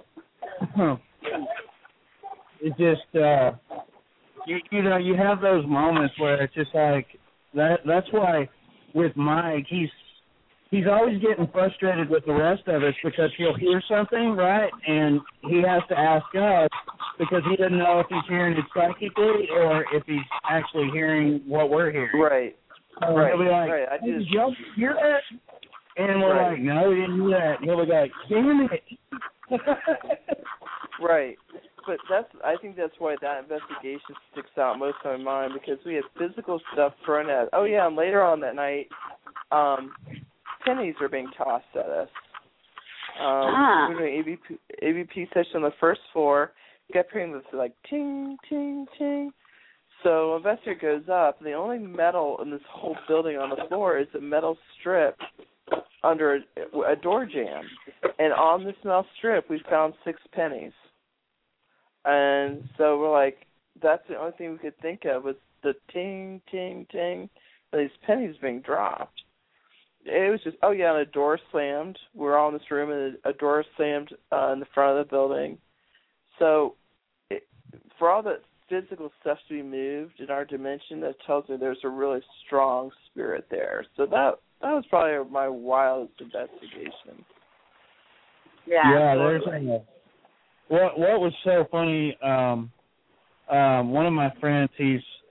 D: It just, you know, you have those moments where it's just like, that's why with Mike, he's always getting frustrated with the rest of us because he'll hear something, right, and he has to ask us because he doesn't know if he's hearing it psychically or if he's actually hearing what we're hearing.
E: Right.
D: He'll be like, hey, did y'all hear that? And we're like, no, we didn't hear that. And he'll be like, damn it.
E: Right. But I think that's why that investigation sticks out most of my mind, because we had physical stuff thrown at us. Oh, yeah, and later on that night, pennies were being tossed at us. We were doing AVP session on the first floor. You kept hearing this, like, ting, ting, ting. So investigator goes up, and the only metal in this whole building on the floor is a metal strip under a door jamb. And on this metal strip, we found 6 pennies. And so we're like, that's the only thing we could think of was the ting, ting, ting, and these pennies being dropped. It was just, oh, yeah, and a door slammed. We're all in this room, and a door slammed in the front of the building. So for all the physical stuff to be moved in our dimension, that tells me there's a really strong spirit there. So that was probably my wildest investigation.
D: Yeah, there's what was so funny, one of my friends, he's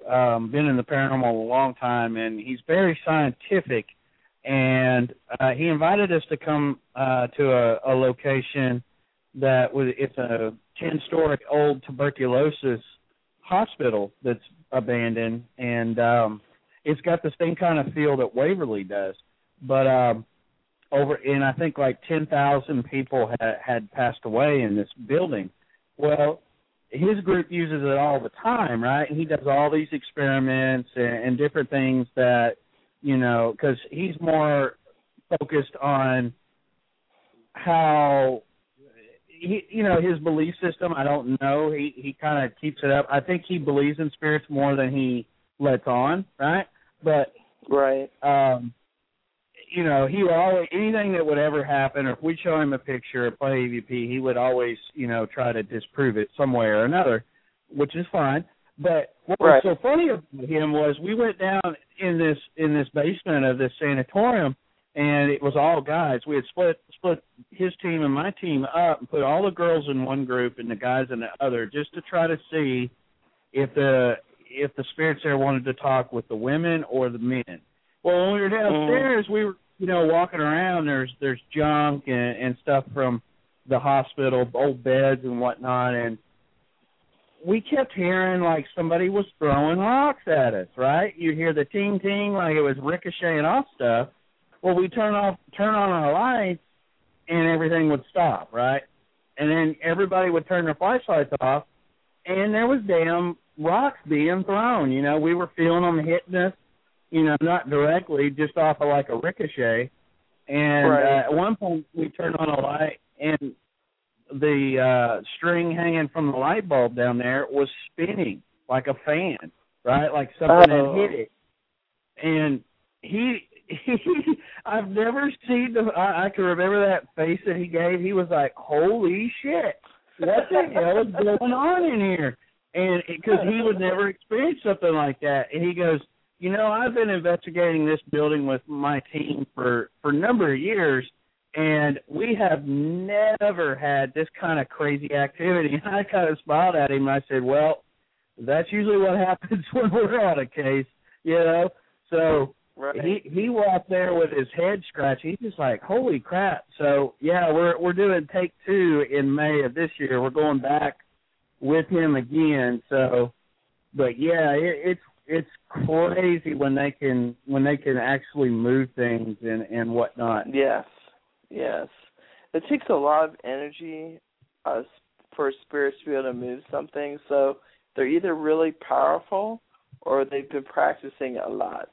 D: been in the paranormal a long time, and he's very scientific. And he invited us to come to a location it's a 10-story old tuberculosis hospital that's abandoned, and it's got the same kind of feel that Waverly does. But I think like 10,000 people had passed away in this building. Well, his group uses it all the time, right? And he does all these experiments and different things that, because he's more focused on how his belief system. I don't know. He kind of keeps it up. I think he believes in spirits more than he lets on, right? But
E: right.
D: He would always, anything that would ever happen, or if we show him a picture or play EVP, he would always, try to disprove it some way or another, which is fine. But what was so funny about him was we went down in this basement of this sanatorium, and it was all guys. We had split his team and my team up and put all the girls in one group and the guys in the other, just to try to see if the spirits there wanted to talk with the women or the men. Well, when we were downstairs, we were, walking around. There's junk and stuff from the hospital, old beds and whatnot, and we kept hearing like somebody was throwing rocks at us, right? You hear the ting ting like it was ricocheting off stuff. Well, we turn on our lights, and everything would stop, right? And then everybody would turn their flashlights off, and there was damn rocks being thrown. We were feeling them hitting us, not directly, just off of like a ricochet. And at one point, we turned on a light, and the string hanging from the light bulb down there was spinning like a fan, right? Like something had hit it. And I've never seen I can remember that face that he gave. He was like, holy shit, what the hell is going on in here? And because he would never experience something like that. And he goes, I've been investigating this building with my team for a number of years, and we have never had this kind of crazy activity. And I kind of smiled at him, and I said, well, that's usually what happens when we're on a case, So he walked there with his head scratched. He's just like, holy crap. So, yeah, we're doing take 2 in May of this year. We're going back with him again. So, but, yeah, it's crazy when they can actually move things and whatnot.
E: Yes. It takes a lot of energy for spirits to be able to move something. So they're either really powerful or they've been practicing a lot.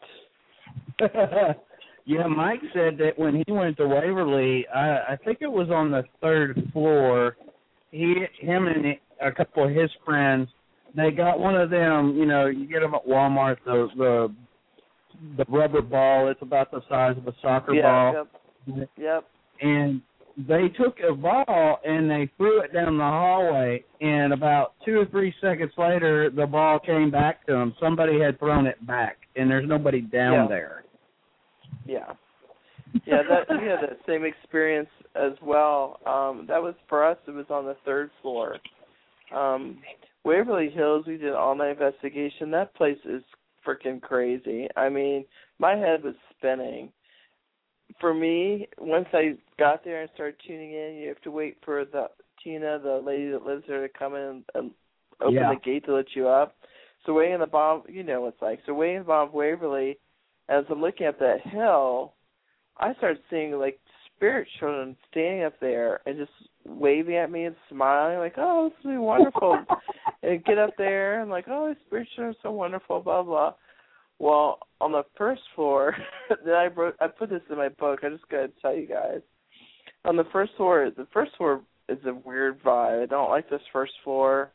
D: Yeah, Mike said that when he went to Waverly, I think it was on the 3rd floor, him and a couple of his friends, they got one of them, you get them at Walmart, the rubber ball. It's about the size of a soccer ball.
E: Yep.
D: And they took a ball and they threw it down the hallway, and about 2 or 3 seconds later, the ball came back to them. Somebody had thrown it back, and there's nobody down there.
E: Yeah. Yeah, we had that same experience as well. That was, for us, it was on the 3rd floor. Waverly Hills, we did an all-night investigation. That place is freaking crazy. I mean, my head was spinning. For me, once I got there and started tuning in, you have to wait for Tina, the lady that lives there, to come in and open the gate to let you up. So waiting in the bottom, what it's like. So waiting in the bottom of Waverly, as I'm looking up that hill, I started seeing, like, spirit children standing up there and just waving at me and smiling, like, oh, this is wonderful. And get up there and, like, oh, spirit children are so wonderful, blah, blah. Well, on the 1st floor, then I put this in my book. I just got to tell you guys. On the 1st floor is a weird vibe. I don't like this 1st floor.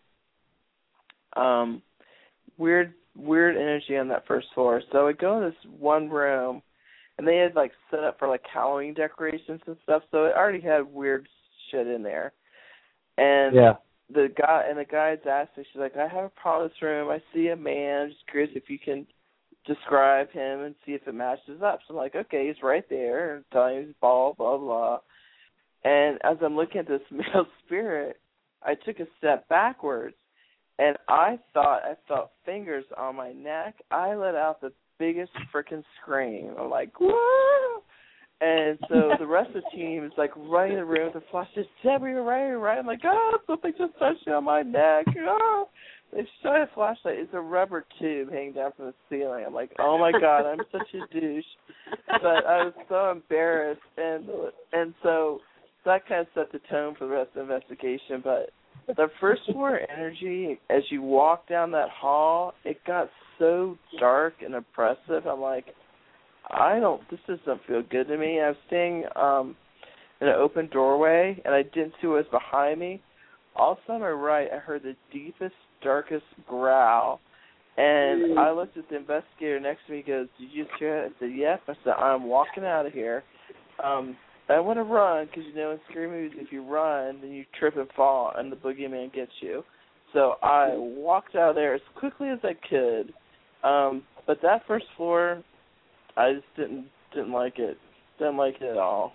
E: Weird energy on that 1st floor. So I go in this one room, and they had, like, set up for, like, Halloween decorations and stuff, so it already had weird shit in there. And the guides asked me, she's like, I have a problem with this room. I see a man. I'm just curious if you can describe him and see if it matches up. So I'm like, okay, he's right there, and telling me he's bald, blah, blah. And as I'm looking at this male spirit, I took a step backwards, and I thought I felt fingers on my neck. I let out the biggest freaking scream. I'm like, whoa! And so the rest of the team is like running in the room with the flashes. Debbie, you're right. I'm like, oh, something just touched me on my neck. Oh. They shine a flashlight. It's a rubber tube hanging down from the ceiling. I'm like, oh my God, I'm such a douche. But I was so embarrassed, and so that kind of set the tone for the rest of the investigation. But the first floor energy, as you walk down that hall, it got so dark and oppressive. I'm like, this doesn't feel good to me. I was staying in an open doorway, and I didn't see what was behind me. All of a sudden, on my right, I heard the deepest, darkest growl, and I looked at the investigator next to me. He goes, "Did you just hear it?" I said, "Yep." I said, "I'm walking out of here. I want to run because, you know, in scary movies, if you run, then you trip and fall, and the boogeyman gets you." So I walked out of there as quickly as I could. But that first floor, I just didn't like it. Didn't like it at all.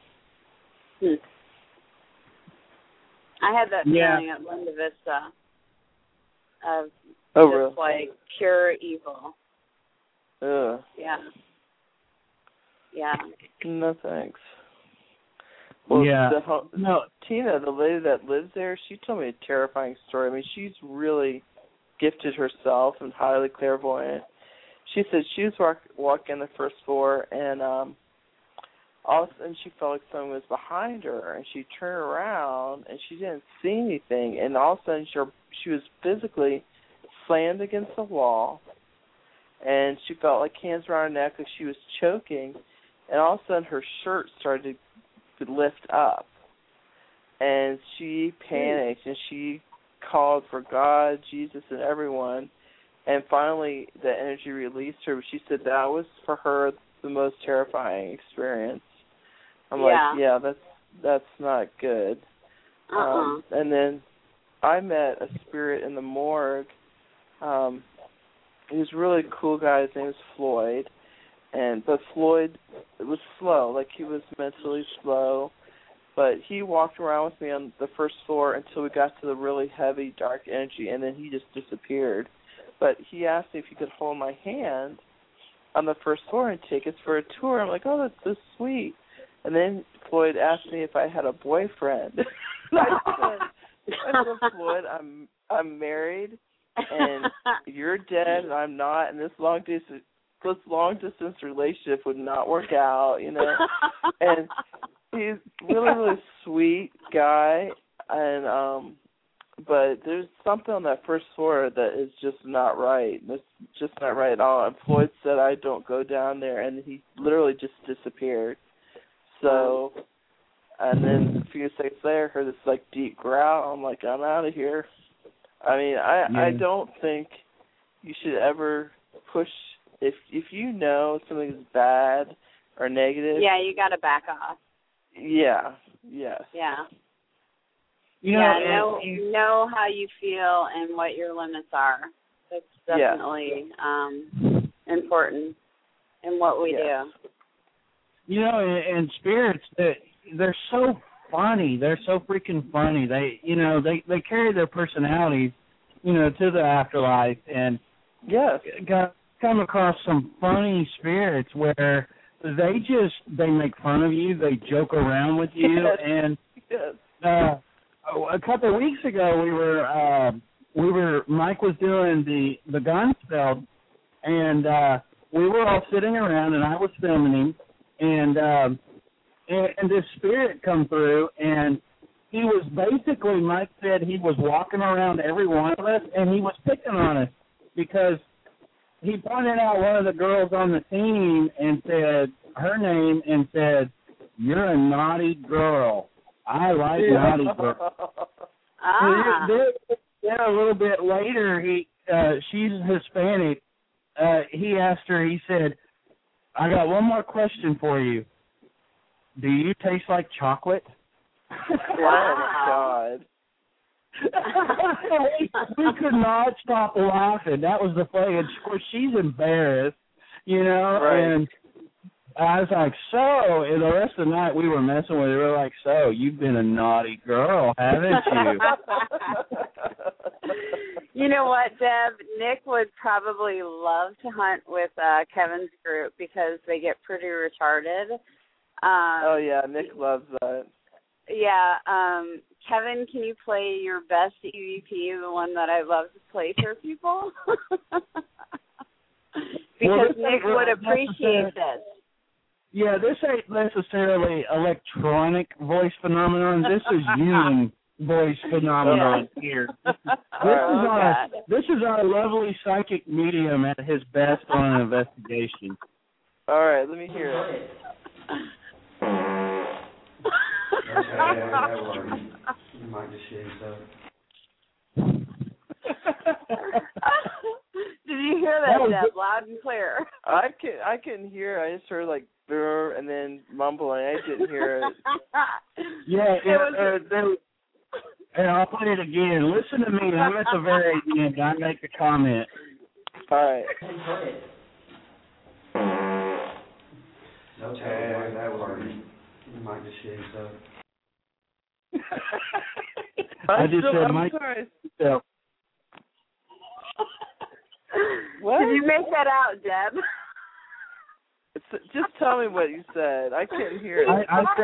A: I had that feeling at Linda Vista of
E: really?
A: like pure evil.
E: Ugh.
A: Yeah.
E: No thanks. Well, Tina, the lady that lives there, she told me a terrifying story. I mean, she's really gifted herself and highly clairvoyant. She said she was walking the first floor, and all of a sudden she felt like someone was behind her, and she turned around, and she didn't see anything, and all of a sudden she was physically slammed against the wall, and she felt like hands around her neck, like she was choking, and all of a sudden her shirt started to lift up, and she panicked, and she called for God, Jesus, and everyone, and finally the energy released her. But she said that was, for her, the most terrifying experience. I'm like, that's not good. And then I met a spirit in the morgue. He was a really cool guy. His name was Floyd. But Floyd was slow, like he was mentally slow. But he walked around with me on the first floor until we got to the really heavy, dark energy, and then he just disappeared. But he asked me if he could hold my hand on the first floor and take us for a tour. I'm like, oh, that's so sweet. And then Floyd asked me if I had a boyfriend. I said, Floyd, I'm married, and you're dead, and I'm not, and this long distance relationship would not work out, you know. And he's really, really sweet guy, and but there's something on that first floor that is just not right. It's just not right at all. And Floyd said I don't go down there, and he literally just disappeared. So, and then a few seconds later, I heard this like deep growl. I'm like, I'm out of here. I mean, I don't think you should ever push if you know something's bad or negative.
A: Yeah, you got to back off.
E: Yeah. Yes.
A: Yeah.
D: You
A: know how you feel and what your limits are. It's definitely important in what we do.
D: You know, and spirits, they're so funny. They're so freaking funny. They carry their personalities, to the afterlife, and come across some funny spirits where they make fun of you. They joke around with you, and a couple of weeks ago, Mike was doing the gun spell, and we were all sitting around, and I was filming him, and this spirit come through, and he was basically, Mike said, he was walking around every one of us, and he was picking on us because he pointed out one of the girls on the team and said her name and said, "You're a naughty girl. I like naughty girls." Then a little bit later, she's Hispanic. He asked her, he said, "I got one more question for you. Do you taste like chocolate?"
E: Oh, my God.
D: We could not stop laughing. That was the thing. And of course, she's embarrassed,
E: right.
D: And I was like, so, and the rest of the night we were messing with her. We were like, so, you've been a naughty girl, haven't you?
A: You know what, Deb? Nick would probably love to hunt with Kevin's group because they get pretty retarded.
E: Oh, yeah, Nick loves that.
A: Yeah. Kevin, can you play your best EVP, the one that I love to play for people? Because Nick would appreciate this.
D: Yeah, this ain't necessarily electronic voice phenomenon. This is human voice phenomenon here. This is our lovely psychic medium at his best on an investigation.
E: All right, let me hear it.
C: You might just shit yourself.
A: Did you hear that, Deb? Loud and clear.
E: I couldn't hear. I just heard like brr and then mumbling. I didn't hear it.
D: Yeah, and I'll play it again. Listen to me. I'm at the very end. I make a comment.
E: All right.
C: No telling that was. You might just shit yourself.
D: I just said,
E: I'm
D: Mike.
E: sorry.
D: So.
E: What?
A: Did you make that out, Deb?
E: Just tell me what you said. I couldn't hear it.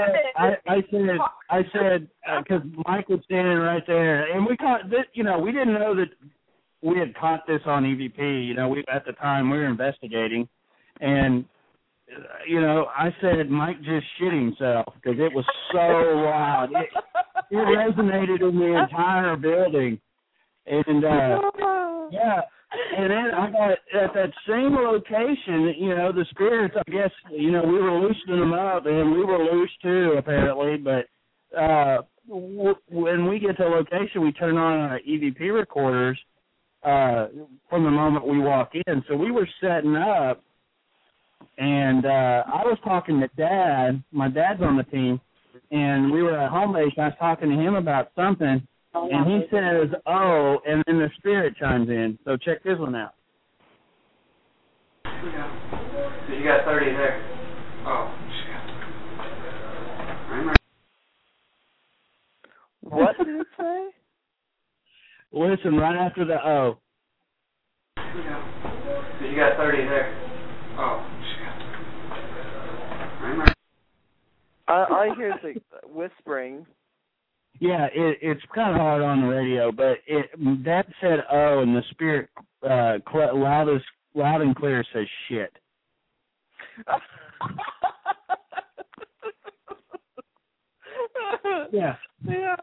D: I said, because Mike was standing right there, and we caught this. You know, we didn't know that we had caught this on EVP. You know, at the time we were investigating, and you know, I said Mike just shit himself because it was so loud. It resonated in the entire building, and yeah. And then I got at that same location, you know, the spirits, I guess, you know, we were loosening them up, and we were loose too, apparently. But when we get to the location, we turn on our EVP recorders from the moment we walk in. So we were setting up, and I was talking to Dad. My dad's on the team, and we were at home base, and I was talking to him about something. And he says, oh, and then the spirit chimes in. So check this one out.
C: So you got 30 there. Oh, shit.
E: What did it say?
D: Listen, right after the O.
C: So you got 30 there. Oh, shit.
E: I hear the whispering.
D: Yeah, it's kind of hard on the radio, but Dad said "oh," and the spirit loud and clear says "shit." Yeah.
E: Yeah.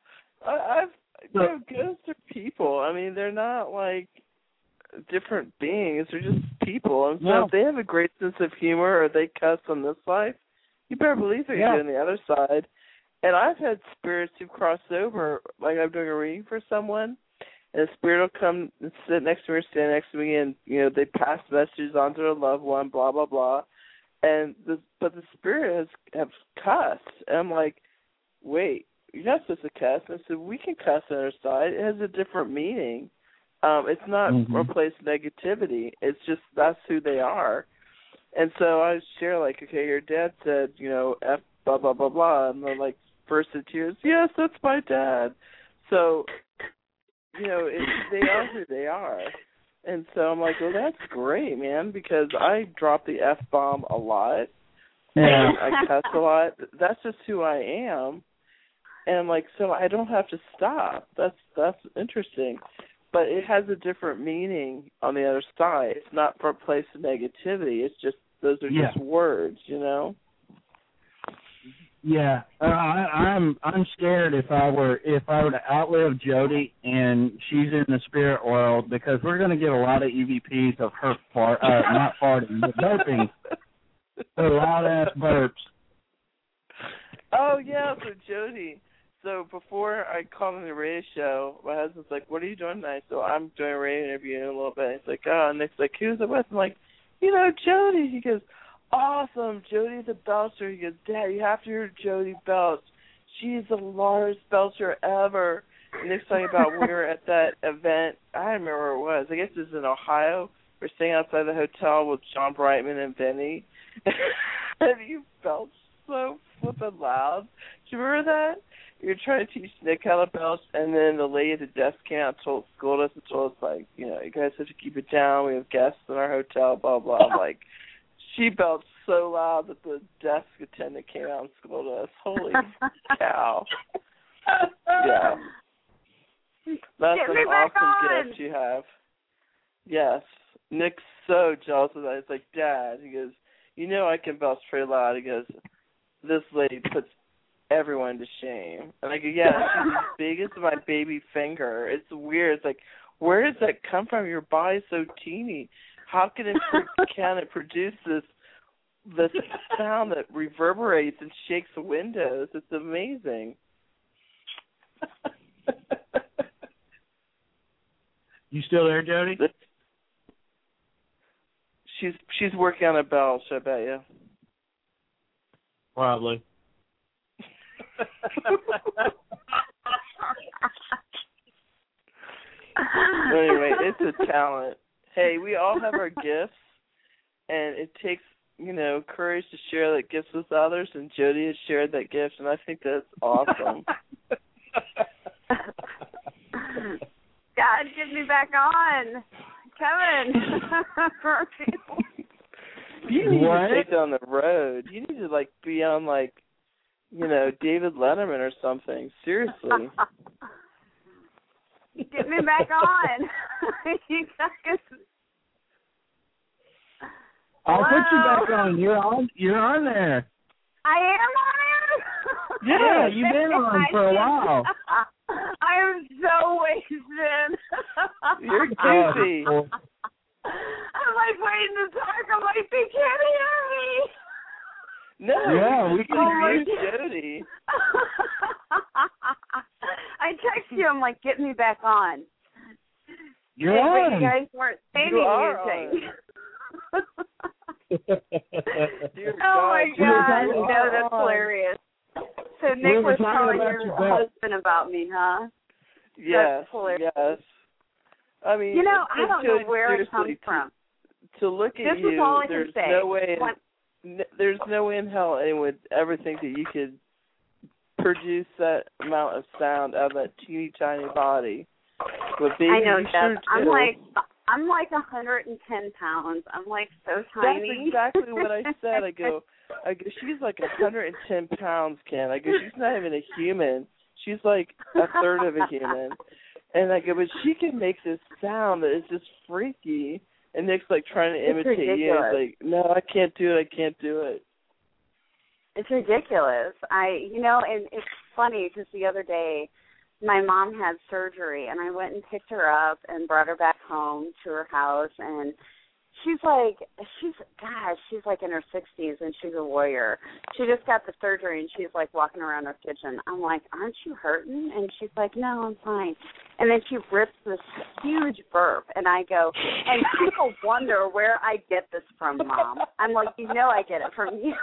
E: Ghosts are people. I mean, they're not like different beings. They're just people. And so if they have a great sense of humor or they cuss on this life, you better believe they're doing the other side. And I've had spirits who've crossed over, like I'm doing a reading for someone, and a spirit will come and sit next to me or stand next to me, and, you know, they pass messages on to their loved one, blah, blah, blah. But the spirit have cussed. And I'm like, wait, you're not supposed to cuss. And I said, we can cuss on our side. It has a different meaning. It's not replace negativity. It's just that's who they are. And so I share, like, okay, your dad said, you know, F blah, blah, blah, blah. And they're like, burst in tears, yes, that's my dad. So, you know, they are who they are. And so I'm like, well, that's great, man, because I drop the F-bomb a lot, and I cuss a lot. That's just who I am. And I'm like, so I don't have to stop. That's interesting. But it has a different meaning on the other side. It's not for a place of negativity. It's just, those are just words, you know?
D: Yeah, I'm scared if I were to outlive Jody and she's in the spirit world, because we're going to get a lot of EVPs of her not farting, but burping, her loud ass burps.
E: Oh yeah, so Jody. So before I called on the radio show, my husband's like, "What are you doing tonight?" So I'm doing a radio interview in a little bit. He's like, "Oh," and Nick's like, "Who's it with?" I'm like, "You know, Jody." He goes, "Awesome, Jody the Belcher." He goes, "Dad, you have to hear Jody belch. She's the largest belcher ever." And Nick's talking about when we were at that event. I don't remember where it was. I guess it was in Ohio. We're staying outside the hotel with John Brightman and Benny. And you belched so flipping loud. Do you remember that? You're trying to teach Nick how to belch, and then the lady at the desk came out and scolded us and told us, like, you know, you guys have to keep it down. We have guests in our hotel, blah, blah. I'm like, she belched so loud that the desk attendant came out and scolded us. Holy cow. Yeah. That's an awesome gift you have. Yes. Nick's so jealous of that. He's like, Dad, he goes, you know I can belch pretty loud. He goes, this lady puts everyone to shame. And I go, yeah, she's as big as my baby finger. It's weird. It's like, where does that come from? Your body's so teeny. How can it produce this sound that reverberates and shakes the windows? It's amazing.
D: You still there, Jody?
E: She's working on a belch, I bet you.
D: Probably.
E: Anyway, it's a talent. Hey, we all have our gifts, and it takes, you know, courage to share that gift with others, and Jody has shared that gift, and I think that's awesome.
A: God, get me back on. Kevin.
E: You need to take it on the road. You need to, like, be on, like, you know, David Letterman or something. Seriously.
A: Get me back on. You guys.
D: I'll put you back on. You're on there.
A: I am on it?
D: Yeah, you've been on for a while.
A: I am so wasted.
E: You're goofy.
A: I'm like waiting to talk. I'm like, they can't hear me.
E: No,
D: yeah, we can
E: hear Jody.
A: I text you. I'm like, get me back on.
D: You're on.
A: But you guys weren't saying anything. Oh my God! No, that's hilarious. So Nick was telling your husband about me, huh?
E: Yes, yes. I mean,
A: you know, I don't know where it comes from.
E: To look at you, there's no way. There's no way in hell anyone would ever think that you could produce that amount of sound out of that teeny tiny body. But baby,
A: I know,
E: you
A: Jeff. I'm like 110 pounds. I'm like so tiny.
E: That's exactly what I said. I go, she's like 110 pounds, Ken. I go, she's not even a human. She's like a third of a human. And I go, but she can make this sound that is just freaky. And Nick's like trying to imitate you. And he's like, no, I can't do it. I can't do it.
A: It's ridiculous. And it's funny because the other day my mom had surgery, and I went and picked her up and brought her back home to her house, and she's like in her 60s, and she's a warrior. She just got the surgery, and she's like walking around her kitchen. I'm like, aren't you hurting? And she's like, no, I'm fine. And then she rips this huge burp, and I go, and people wonder where I get this from, Mom. I'm like, you know I get it from you.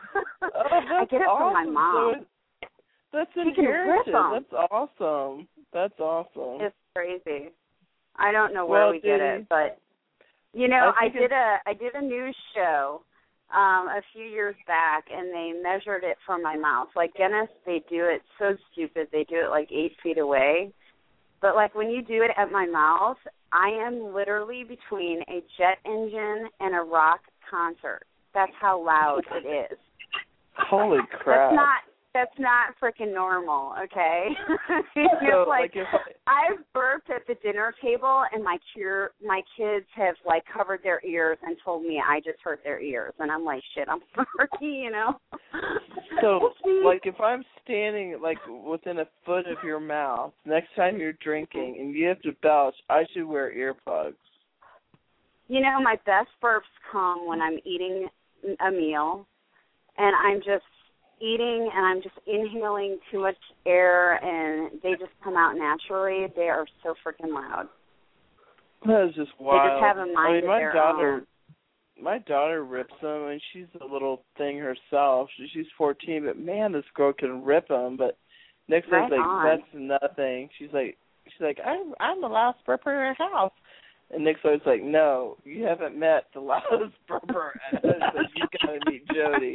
A: I get it from my mom.
E: That's inherited. That's awesome. That's awesome.
A: It's crazy. I don't know where we get it, but you know, I did a news show a few years back, and they measured it from my mouth. Like Guinness, they do it so stupid. They do it like 8 feet away. But like when you do it at my mouth, I am literally between a jet engine and a rock concert. That's how loud it is.
E: Holy crap.
A: That's not freaking normal, okay?
E: So,
A: I've burped at the dinner table, and my kids have, like, covered their ears and told me I just hurt their ears. And I'm like, shit, I'm sorry, you know?
E: So, like, if I'm standing, like, within a foot of your mouth, next time you're drinking and you have to belch, I should wear earplugs.
A: You know, my best burps come when I'm eating a meal, and I'm just eating and I'm just inhaling too much air, and they just come out naturally. They are so freaking loud.
E: That is just wild.
A: They just have a mind of their own.
E: My daughter rips them, and she's a little thing herself. She's 14, but man, this girl can rip them. But Nick's like, that's nothing. She's like, I'm the loudest burper in your house. And Nick's always like, no, you haven't met the loudest burper. You gotta meet Jody.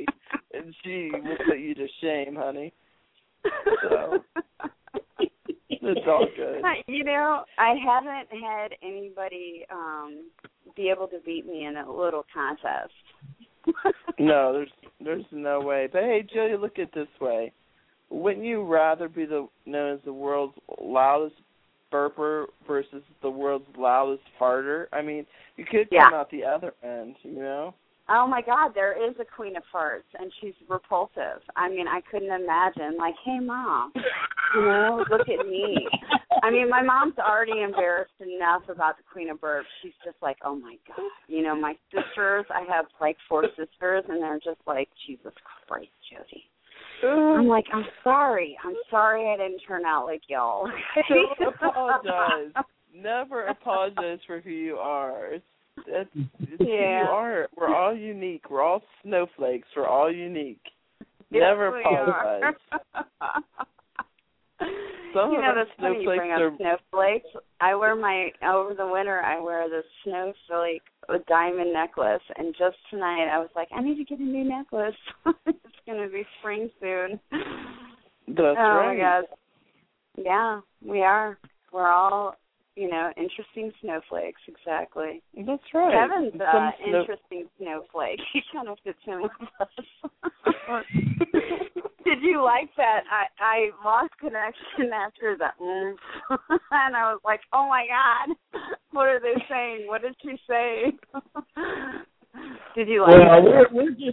E: and she will put you to shame, honey. So it's all good.
A: You know, I haven't had anybody be able to beat me in a little contest.
E: No, there's no way. But hey, Julia, look at it this way. Wouldn't you rather be known as the world's loudest burper versus the world's loudest farter? I mean, you could come out the other end, you know?
A: Oh, my God, there is a queen of farts, and she's repulsive. I mean, I couldn't imagine, like, hey, Mom, you know, look at me. I mean, my mom's already embarrassed enough about the queen of burps. She's just like, oh, my God. You know, my sisters, I have, like, 4 sisters, and they're just like, Jesus Christ, Jody. I'm like, I'm sorry I didn't turn out like y'all.
E: Don't apologize. Never apologize for who you are. It's who you are. We're all unique. We're all snowflakes. We're all unique.
A: Yes,
E: Never apologize.
A: You know, that's funny you bring up snowflakes. Over the winter, I wear this snowflake diamond necklace, and just tonight I was like, I need to get a new necklace. It's going to be spring soon.
E: That's right.
A: My God. Yeah, we are. We're all, you know, interesting snowflakes, exactly.
E: That's right.
A: Kevin's interesting snowflake. He kind of fits in with us. Did you like that? I lost connection after that. And I was like, oh, my God, what are they saying? What did she say? Did you like that?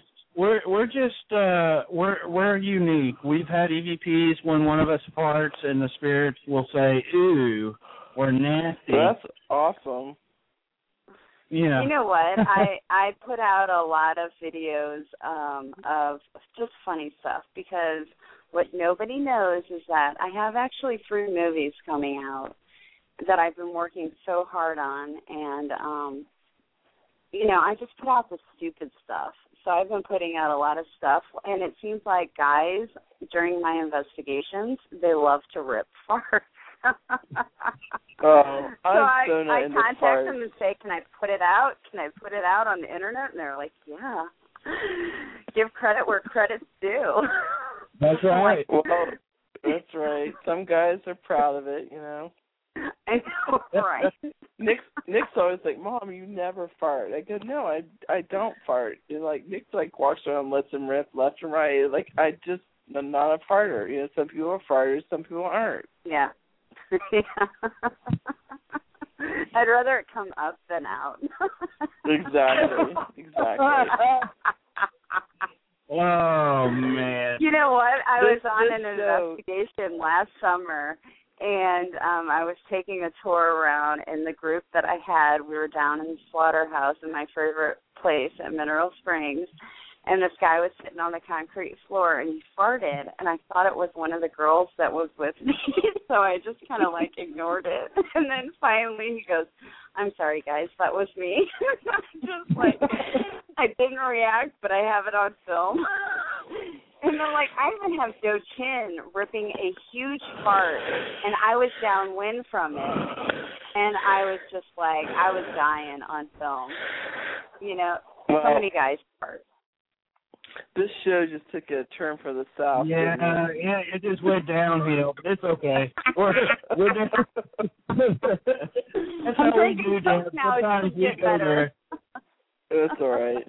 D: We're unique. We've had EVPs when one of us farts and the spirits will say, ooh, we're nasty.
E: That's awesome.
D: Yeah.
A: You know what? I put out a lot of videos of just funny stuff, because what nobody knows is that I have actually 3 movies coming out that I've been working so hard on, and you know, I just put out the stupid stuff. So I've been putting out a lot of stuff, and it seems like guys, during my investigations, they love to rip farts. I contact them and say, can I put it out? Can I put it out on the internet? And they're like, yeah. Give credit where credit's due.
D: That's right.
E: Well, that's right. Some guys are proud of it, you know.
A: I know, right?
E: Nick's always like, Mom, you never fart. I go, no, I don't fart. And like Nick like walks around, lets him rip left and right. Like I'm not a farter. You know, some people are farters, some people aren't.
A: Yeah. I'd rather it come up than out.
E: Exactly.
D: Oh, man.
A: You know what? I was on an investigation last summer, and I was taking a tour around in the group that I had. We were down in the slaughterhouse in my favorite place at Mineral Springs, and this guy was sitting on the concrete floor, and he farted, and I thought it was one of the girls that was with me, so I just kind of, like, ignored it. And then finally he goes, I'm sorry, guys, that was me. Just, like, I didn't react, but I have it on film. And then, like, I even have Joe Chin ripping a huge fart, and I was downwind from it, and I was just, like, I was dying on film. You know, so many guys fart.
E: This show just took a turn for the south.
D: Yeah, it just went downhill, but it's okay. We're down. That's how we do, Dan. Sometimes we go there.
E: It's all right.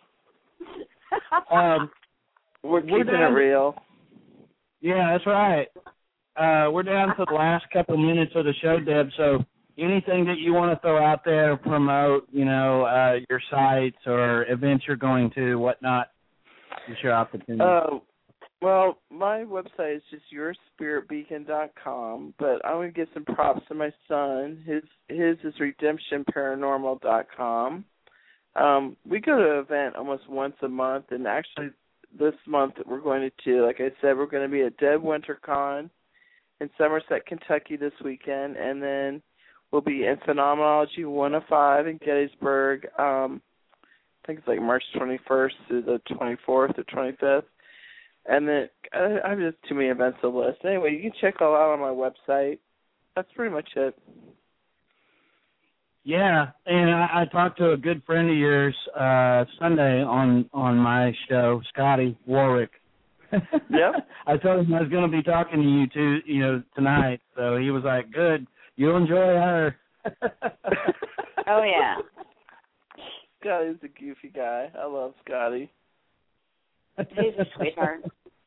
E: We're keeping it real.
D: Yeah, that's right. We're down to the last couple minutes of the show, Deb, so anything that you want to throw out there, promote, you know, your sites or events you're going to, whatnot, it's your opportunity.
E: Well, my website is just yourspiritbeacon.com, but I want to give some props to my son. His is redemptionparanormal.com. We go to an event almost once a month, and actually this month we're going to, like I said, we're going to be at Dead Winter Con in Somerset, Kentucky this weekend, and then we'll be in Phenomenology 105 in Gettysburg. I think it's like March 21st through the 24th or 25th. And then I have just too many events to list. Anyway, you can check all out on my website. That's pretty much it.
D: Yeah, and I talked to a good friend of yours Sunday on my show, Scotty Warwick.
E: Yep.
D: I told him I was going to be talking to you tonight, so he was like, "Good, you'll enjoy her."
A: Oh yeah.
E: Scotty's a goofy guy. I love Scotty.
A: He's a sweetheart.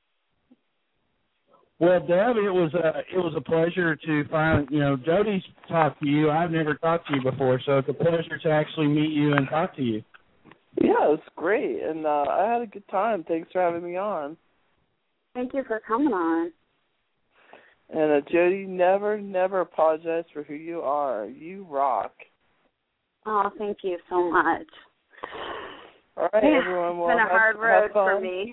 D: Well, Deb, it was a pleasure to Jody's talked to you. I've never talked to you before, so it's a pleasure to actually meet you and talk to you.
E: Yeah, it's great, and I had a good time. Thanks for having me on.
A: Thank you for coming on.
E: And Jody, never apologize for who you are. You rock.
A: Oh, thank you so much.
E: All right, everyone. Well,
A: it's been a hard road for me.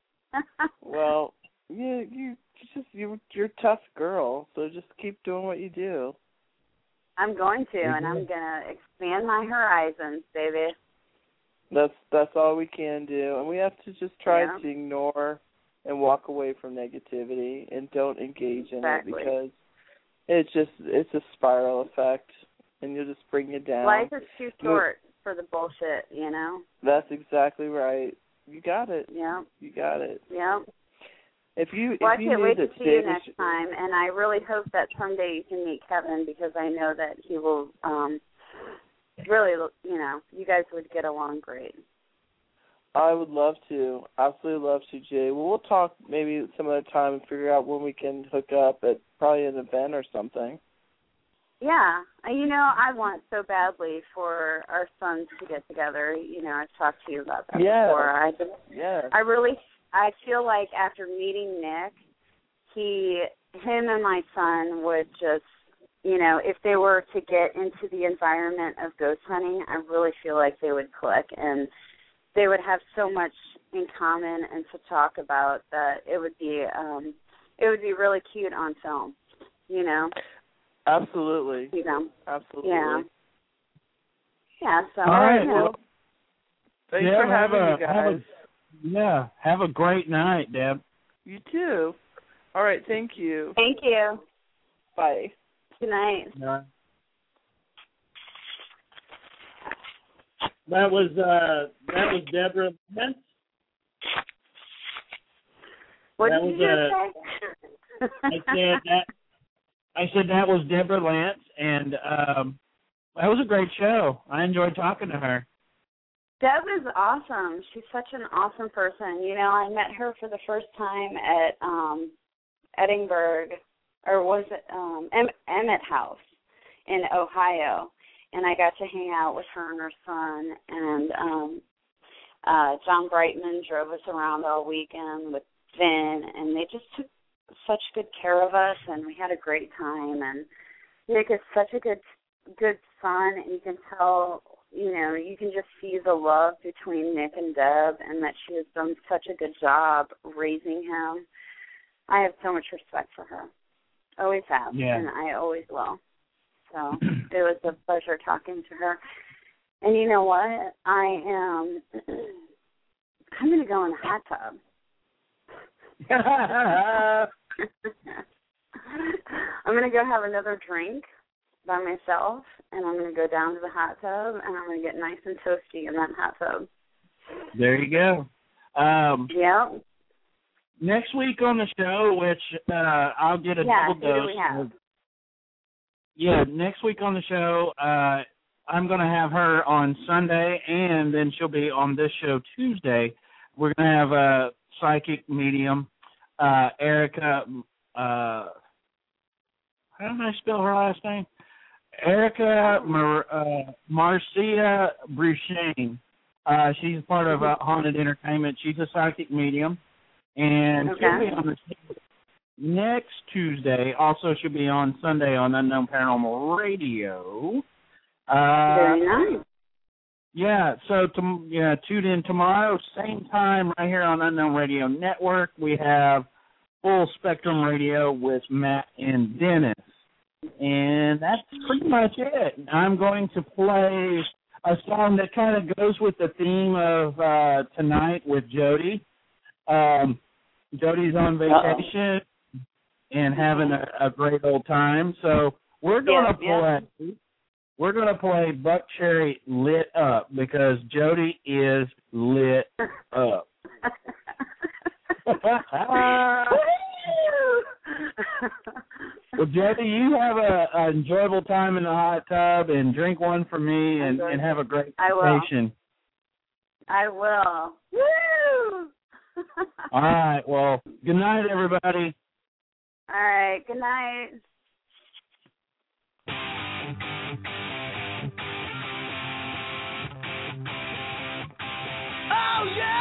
E: Well, yeah, you're a tough girl, so just keep doing what you do.
A: I'm going to, and I'm gonna expand my horizons, baby.
E: That's all we can do, and we have to just try to ignore and walk away from negativity and don't engage in it, because it's a spiral effect, and you'll just bring you down.
A: Life is too short for the bullshit,
E: That's exactly right. You got it.
A: Yeah.
E: You got it.
A: Yeah.
E: I
A: can't wait to see you next time, and I really hope that someday you can meet Kevin, because I know that he will really, you guys would get along great.
E: I would love to. Absolutely love to, Jay. Well, we'll talk maybe some other time and figure out when we can hook up at probably an event or something.
A: Yeah. I want so badly for our sons to get together. I've talked to you about that before. I feel like after meeting Nick, him and my son would just, if they were to get into the environment of ghost hunting, I really feel like they would click, and they would have so much in common and to talk about that it would be really cute on film,
E: Absolutely. Absolutely.
A: Yeah. Yeah. So.
D: All right.
E: Well, thanks for having me, guys.
D: Have a great night, Deb.
E: You too. All right, thank you.
A: Thank you.
E: Bye.
A: Good night.
D: Yeah. That was Deborah Lance.
A: What did you say?
D: I said that was Deborah Lance, and that was a great show. I enjoyed talking to her.
A: Deb is awesome. She's such an awesome person. I met her for the first time at Edinburgh, or was it Emmett House in Ohio, and I got to hang out with her and her son, and John Brightman drove us around all weekend with Vin, and they just took such good care of us, and we had a great time. And Nick is such a good son, and you can tell, you can just see the love between Nick and Deb, and that she has done such a good job raising him. I have so much respect for her. Always have, and I always will. So it was a pleasure talking to her. And you know what? I'm going to go in the hot tub. I'm going to go have another drink by myself, and I'm going to go down to the hot tub, and I'm going to get nice and toasty in that hot tub.
D: There you go.
A: Yep.
D: Next week on the show, which I'll get a double dose.
A: We have?
D: Next week on the show, I'm going to have her on Sunday, and then she'll be on this show Tuesday. We're going to have a psychic medium, Erica. How do I spell her last name? Erica Marcia Bruchane. She's part of Haunted Entertainment. She's a psychic medium. And she'll be on the show next Tuesday. Also, she'll be on Sunday on Unknown Paranormal Radio.
A: Very nice.
D: Yeah, so tune in tomorrow, same time, right here on Unknown Radio Network. We have Full Spectrum Radio with Matt and Dennis. And that's pretty much it. I'm going to play a song that kind of goes with the theme of tonight with Jody. Jody's on vacation and having a great old time. So we're going to play we're going to play Buck Cherry Lit Up because Jody is lit up. Well, Jody, you have an enjoyable time in the hot tub and drink one for me and have a great vacation.
A: I will. Woo!
D: All right. Well, good night, everybody.
A: All right. Good night.
C: Oh, yeah!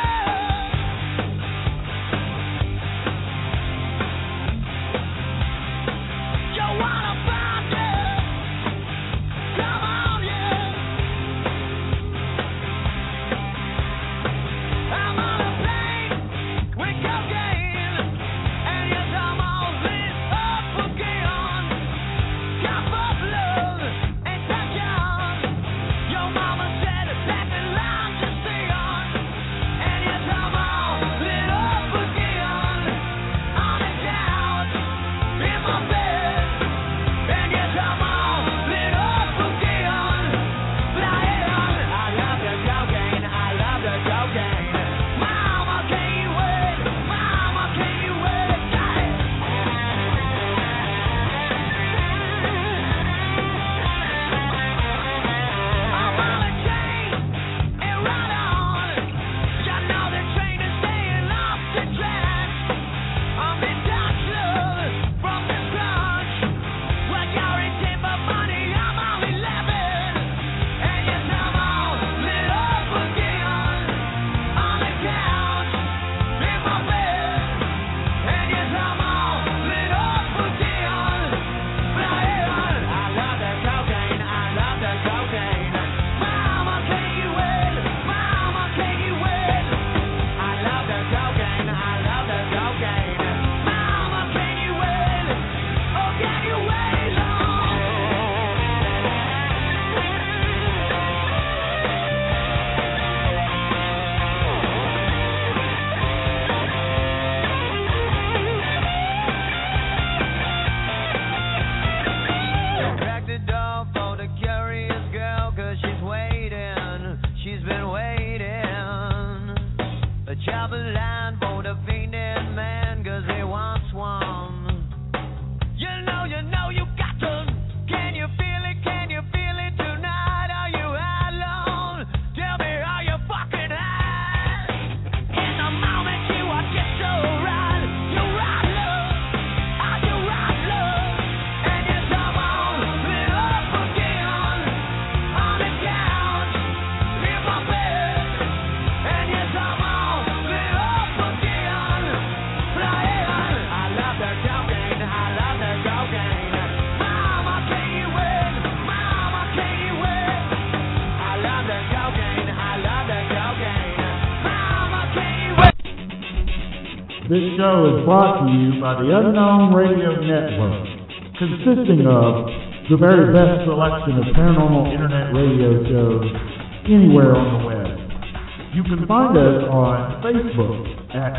F: This show is brought to you by the Unknown Radio Network, consisting of the very best selection of paranormal internet radio shows anywhere on the web. You can find us on Facebook at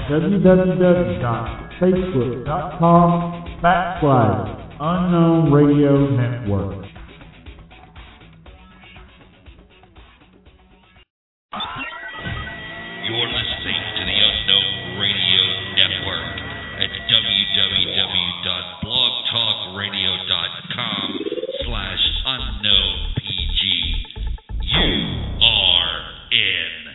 F: www.facebook.com/Unknown Radio Network.
G: You're listening to the Unknown Radio Network at www.blogtalkradio.com/unknownpg. You are in